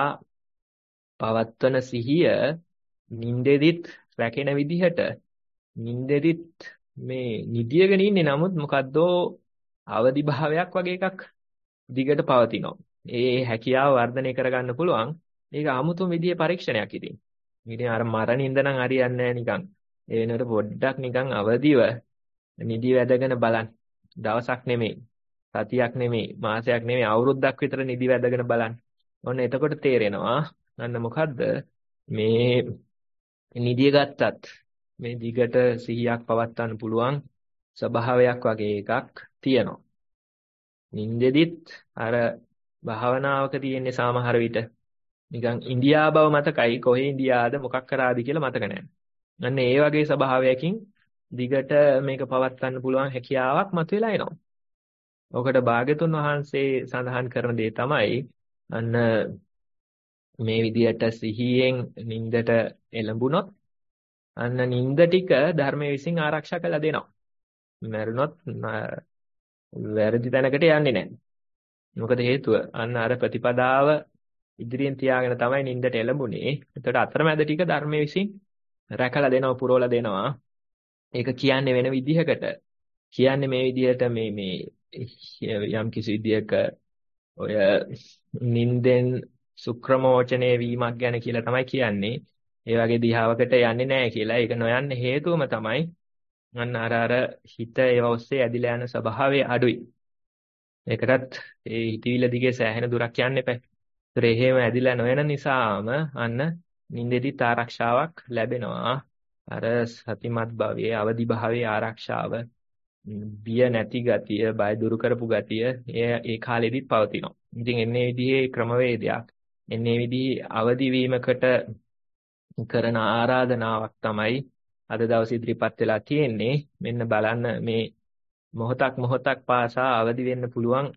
Speaker 4: පවත්වන සිහිය නිින්දෙදිත් රැකෙන විදිහට නිින්දෙදිත් මේ නිදියගෙන ඉන්නේ නමුත් මොකද්ද අවදි භාවයක් වගේ එකක් දිගට පවතිනවා. ඒ හැකියාව වර්ධනය කරගන්න පුළුවන්. ඒක 아무තුම විදිහේ පරීක්ෂණයක් ඉතින්. ඉතින් අර මරණින්ද නම් හරියන්නේ නැහැ නිකන්. ඒ වෙනකොට පොඩ්ඩක් නිකන් අවදිව නිදි වැදගෙන බලන්න. දවසක් නෙමෙයි, සතියක් නෙමෙයි, මාසයක් නෙමෙයි, අවුරුද්දක් විතර නිදි වැදගෙන බලන්න. ඔන්න එතකොට තේරෙනවා අන්න මොකද්ද මේ නිදිය ගත්තත් මේ දිගට සිහියක් පවත්වන්න පුළුවන් ස්වභාවයක් වගේ එකක් තියෙනවා. නින්දෙදිත් අර භාවනාවක තියෙන්නේ සමහර විට නිකන් ඉන්දියා බව මතකයි කොහේ ඉන්දියාද මොකක් කරාද කියලා මතක නැහැ. අන්න ඒ වගේ ස්වභාවයකින් දිගට මේක පවත්වන්න පුළුවන් හැකියාවක් මතුවලා එනවා. ඔකට භාග්‍යතුන් වහන්සේ සඳහන් කරන දේ තමයි අන්න මේ විදියට සිහියෙන් නින්දට එළඹුණොත් අන්න නින්ද ටික ධර්මයේ විසින් ආරක්ෂා කළා දෙනවා. මරුණොත් වැරදි තැනකට යන්නේ නැහැ. මොකද හේතුව අන්න අර ප්‍රතිපදාව ඉදිරියෙන් තියාගෙන තමයි නින්දට එළඹුණේ. එතකොට අතරමැද ටික ධර්මයේ විසින් රැකලා දෙනවා පුරවලා දෙනවා. ඒක කියන්නේ වෙන විදිහකට. කියන්නේ මේ විදිහට මේ මේ යම් කිසි විදිහක ඔය නින්දෙන් සුක්‍රමෝචනයේ වීමක් ගැන කියලා තමයි කියන්නේ. ඒ වගේ දිහාවකට යන්නේ නැහැ කියලා. ඒක නොයන්න හේතුවම තමයි අන්න අර අර හිත ඒව ඔස්සේ ඇදිලා යන ස්වභාවය අඩුයි. ඒකටත් ඒ හිතවිල්ල දිගේ සෑහෙන දුරක් යන්න එපා. ඒතර එහෙම ඇදිලා නොයන නිසාම අන්න නින්දෙදිත් ආරක්ෂාවක් ලැබෙනවා. අර සතිමත් භාවයේ අවදි භාවයේ ආරක්ෂාව බිය නැති ගතිය, බය දුරු කරපු ගතිය ඒ ඒ කාලෙදිත් පවතිනවා. ඉතින් එන්නේ විදිහේ ක්‍රමවේදයක්, එන්නේ විදිහේ අවදි වීමකට කරන ආරාධනාවක් තමයි අද දවසේ ඉදිරිපත් වෙලා තියෙන්නේ. මෙන්න බලන්න මේ මොහොතක් මොහොතක් පාසා අවදි වෙන්න පුළුවන්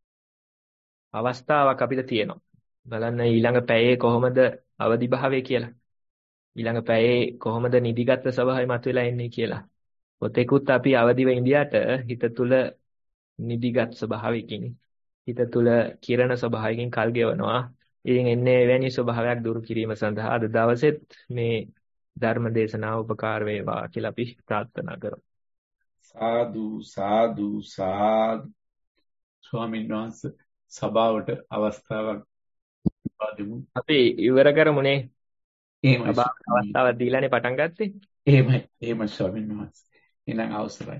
Speaker 4: අවස්ථාවක් අපිට තියෙනවා. බලන්න ඊළඟ පැයේ කොහොමද අවදි භාවය කියලා. ඊළඟ පැයේ කොහොමද නිදිගත් ස්වභාවය මතුවලා එන්නේ කියලා. පොතේකුත් අපි අවදිව ඉඳියට හිත තුල නිදිගත් ස්වභාවයකින් හිත තුල කිරණ ස්වභාවයකින් කල් ගෙවනවා. ඉතින් එන්නේ එවැනි ස්වභාවයක් දුරු කිරීම සඳහා අද දවසෙත් මේ ධර්ම දේශනාව උපකාර වේවා කියලා අපි ප්‍රාර්ථනා කරමු.
Speaker 2: සාදු සාදු සාදු. ස්වාමීන් වහන්සේ සභාවට අවස්ථාවක් දෙමු.
Speaker 4: අපි ඉවර කරමුනේ.
Speaker 2: එහෙමයි.
Speaker 4: අවස්ථාවක් දීලානේ පටන් ගත්තේ.
Speaker 2: එහෙමයි. එහෙමයි ස්වාමීන් වහන්සේ. එහෙනම් අවසරයි.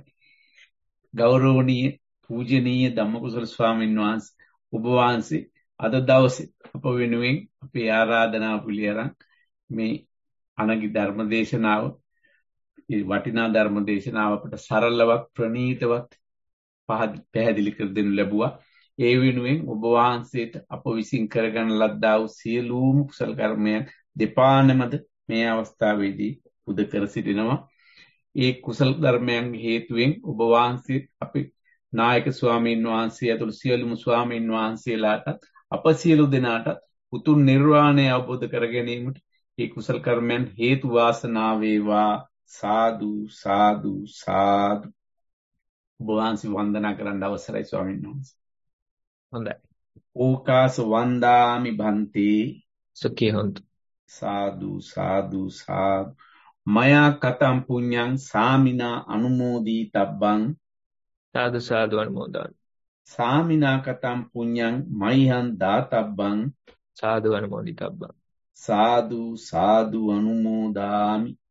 Speaker 2: ගෞරවනීය පූජනීය ධම්මකුසල ස්වාමීන් වහන්සේ ඔබ වහන්සේ අද දවසේ අප වෙනුවෙන් අපේ ආරාධනාව පිළිඅරන් මේ අනගි ධර්ම දේශනාව මේ වටිනා ධර්ම දේශනාව අපට සරලවත් ප්‍රණීතවත් පැහැදිලි කර දෙනු ලැබුවා. ඒ වෙනුවෙන් ඔබ වහන්සේට අප විසින් කරගන්න ලද්දා වූ සියලුම කුසල කර්මයන් දෙපානමද මේ අවස්ථාවේදී පුද කර සිටිනවා. ඒ කුසල ධර්මයන් හේතුවෙන් ඔබ වහන්සේ අපේ නායක ස්වාමීන් වහන්සේ ඇතුළු සියලුම ස්වාමීන් වහන්සේලාට අප සියලු දෙනාට උතුම් නිර්වාණය අවබෝධ කර ගැනීමට ඒ කුසල කර්මයන් හේතු වාසනා වේවා. සාදු සාදු සාදු. ඔබ වහන්සේ වන්දනා කරන්න අවසරයි ස්වාමීන් වහන්සේ.
Speaker 4: හොඳයි.
Speaker 2: ඕකාස වන්දාමි භන්තේ
Speaker 4: සුඛී හොන්තු.
Speaker 2: සාදු සාදු සාදු. මයා කතම් පුඤ්ඤං සාමිනා අනුමෝදී තබ්බං
Speaker 4: සාදු සාදු අනුමෝදන්.
Speaker 2: සාමිනා කතම් පුඤ්ඤං මයිහං දාතබ්බං
Speaker 4: සාදු අනුමෝදිතබ්බං.
Speaker 2: සාදු සාදු අනුමෝදාමි.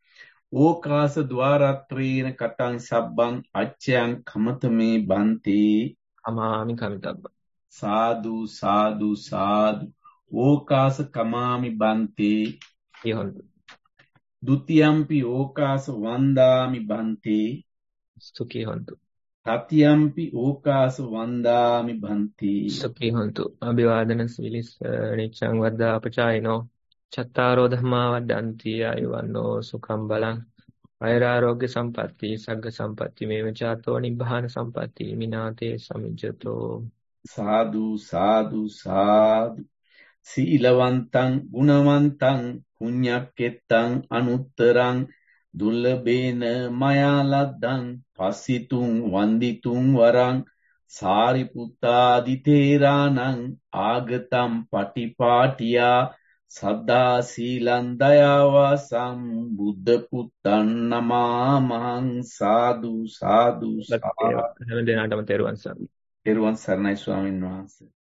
Speaker 2: ඕකාස ద్వාරත්‍රේන කතං සබ්බං අච්ඡයන් කමතමේ බන්ති
Speaker 4: කමාමි කමිතබ්බ.
Speaker 2: සාදු සාදු සාදු ඕකාස කමාමි බන්ති
Speaker 4: කියොන්තු.
Speaker 2: ဒ ුතියම්පි ඕකාස වන්දාමි බන්ති
Speaker 4: සුඛී හොන්තු.
Speaker 2: තතියම්පි ඕකාස වන්දාමි බන්ති
Speaker 4: සුඛී හොන්තු. අභිවාදන සීලිස් නිච්ඡං වද්දා අපචායිනෝ චත්තාරෝ ධම්මා වද්දන්ති ආයුවන්නෝ සුඛං බලං වෛරාරෝග්‍ය සම්පatti සග්ග සම්පatti මේව චාතෝ නිබ්බාන සම්පatti මිනාතේ සමිජ්ජතෝ.
Speaker 2: සාදු සාදු සාදු සීලවන්තං ගුණවන්තං පුඤ්ඤක්කෙත්තං අනුත්තරං දුර්ලභේන මයා ලද්දං පස්සිතුං වන්දිතුං වරං සාරිපුත්තාදි තේරාණං ආගතම් පටිපාටියා සද්දා සීලං දයාවාසං බුද්ධ පුත්තං නමාමහං. සාදු සාදු සාදු.
Speaker 4: හැම දිනකටම තෙරුවන් සරණයි.
Speaker 2: තෙරුවන් සරණයි ස්වාමීන් වහන්සේ.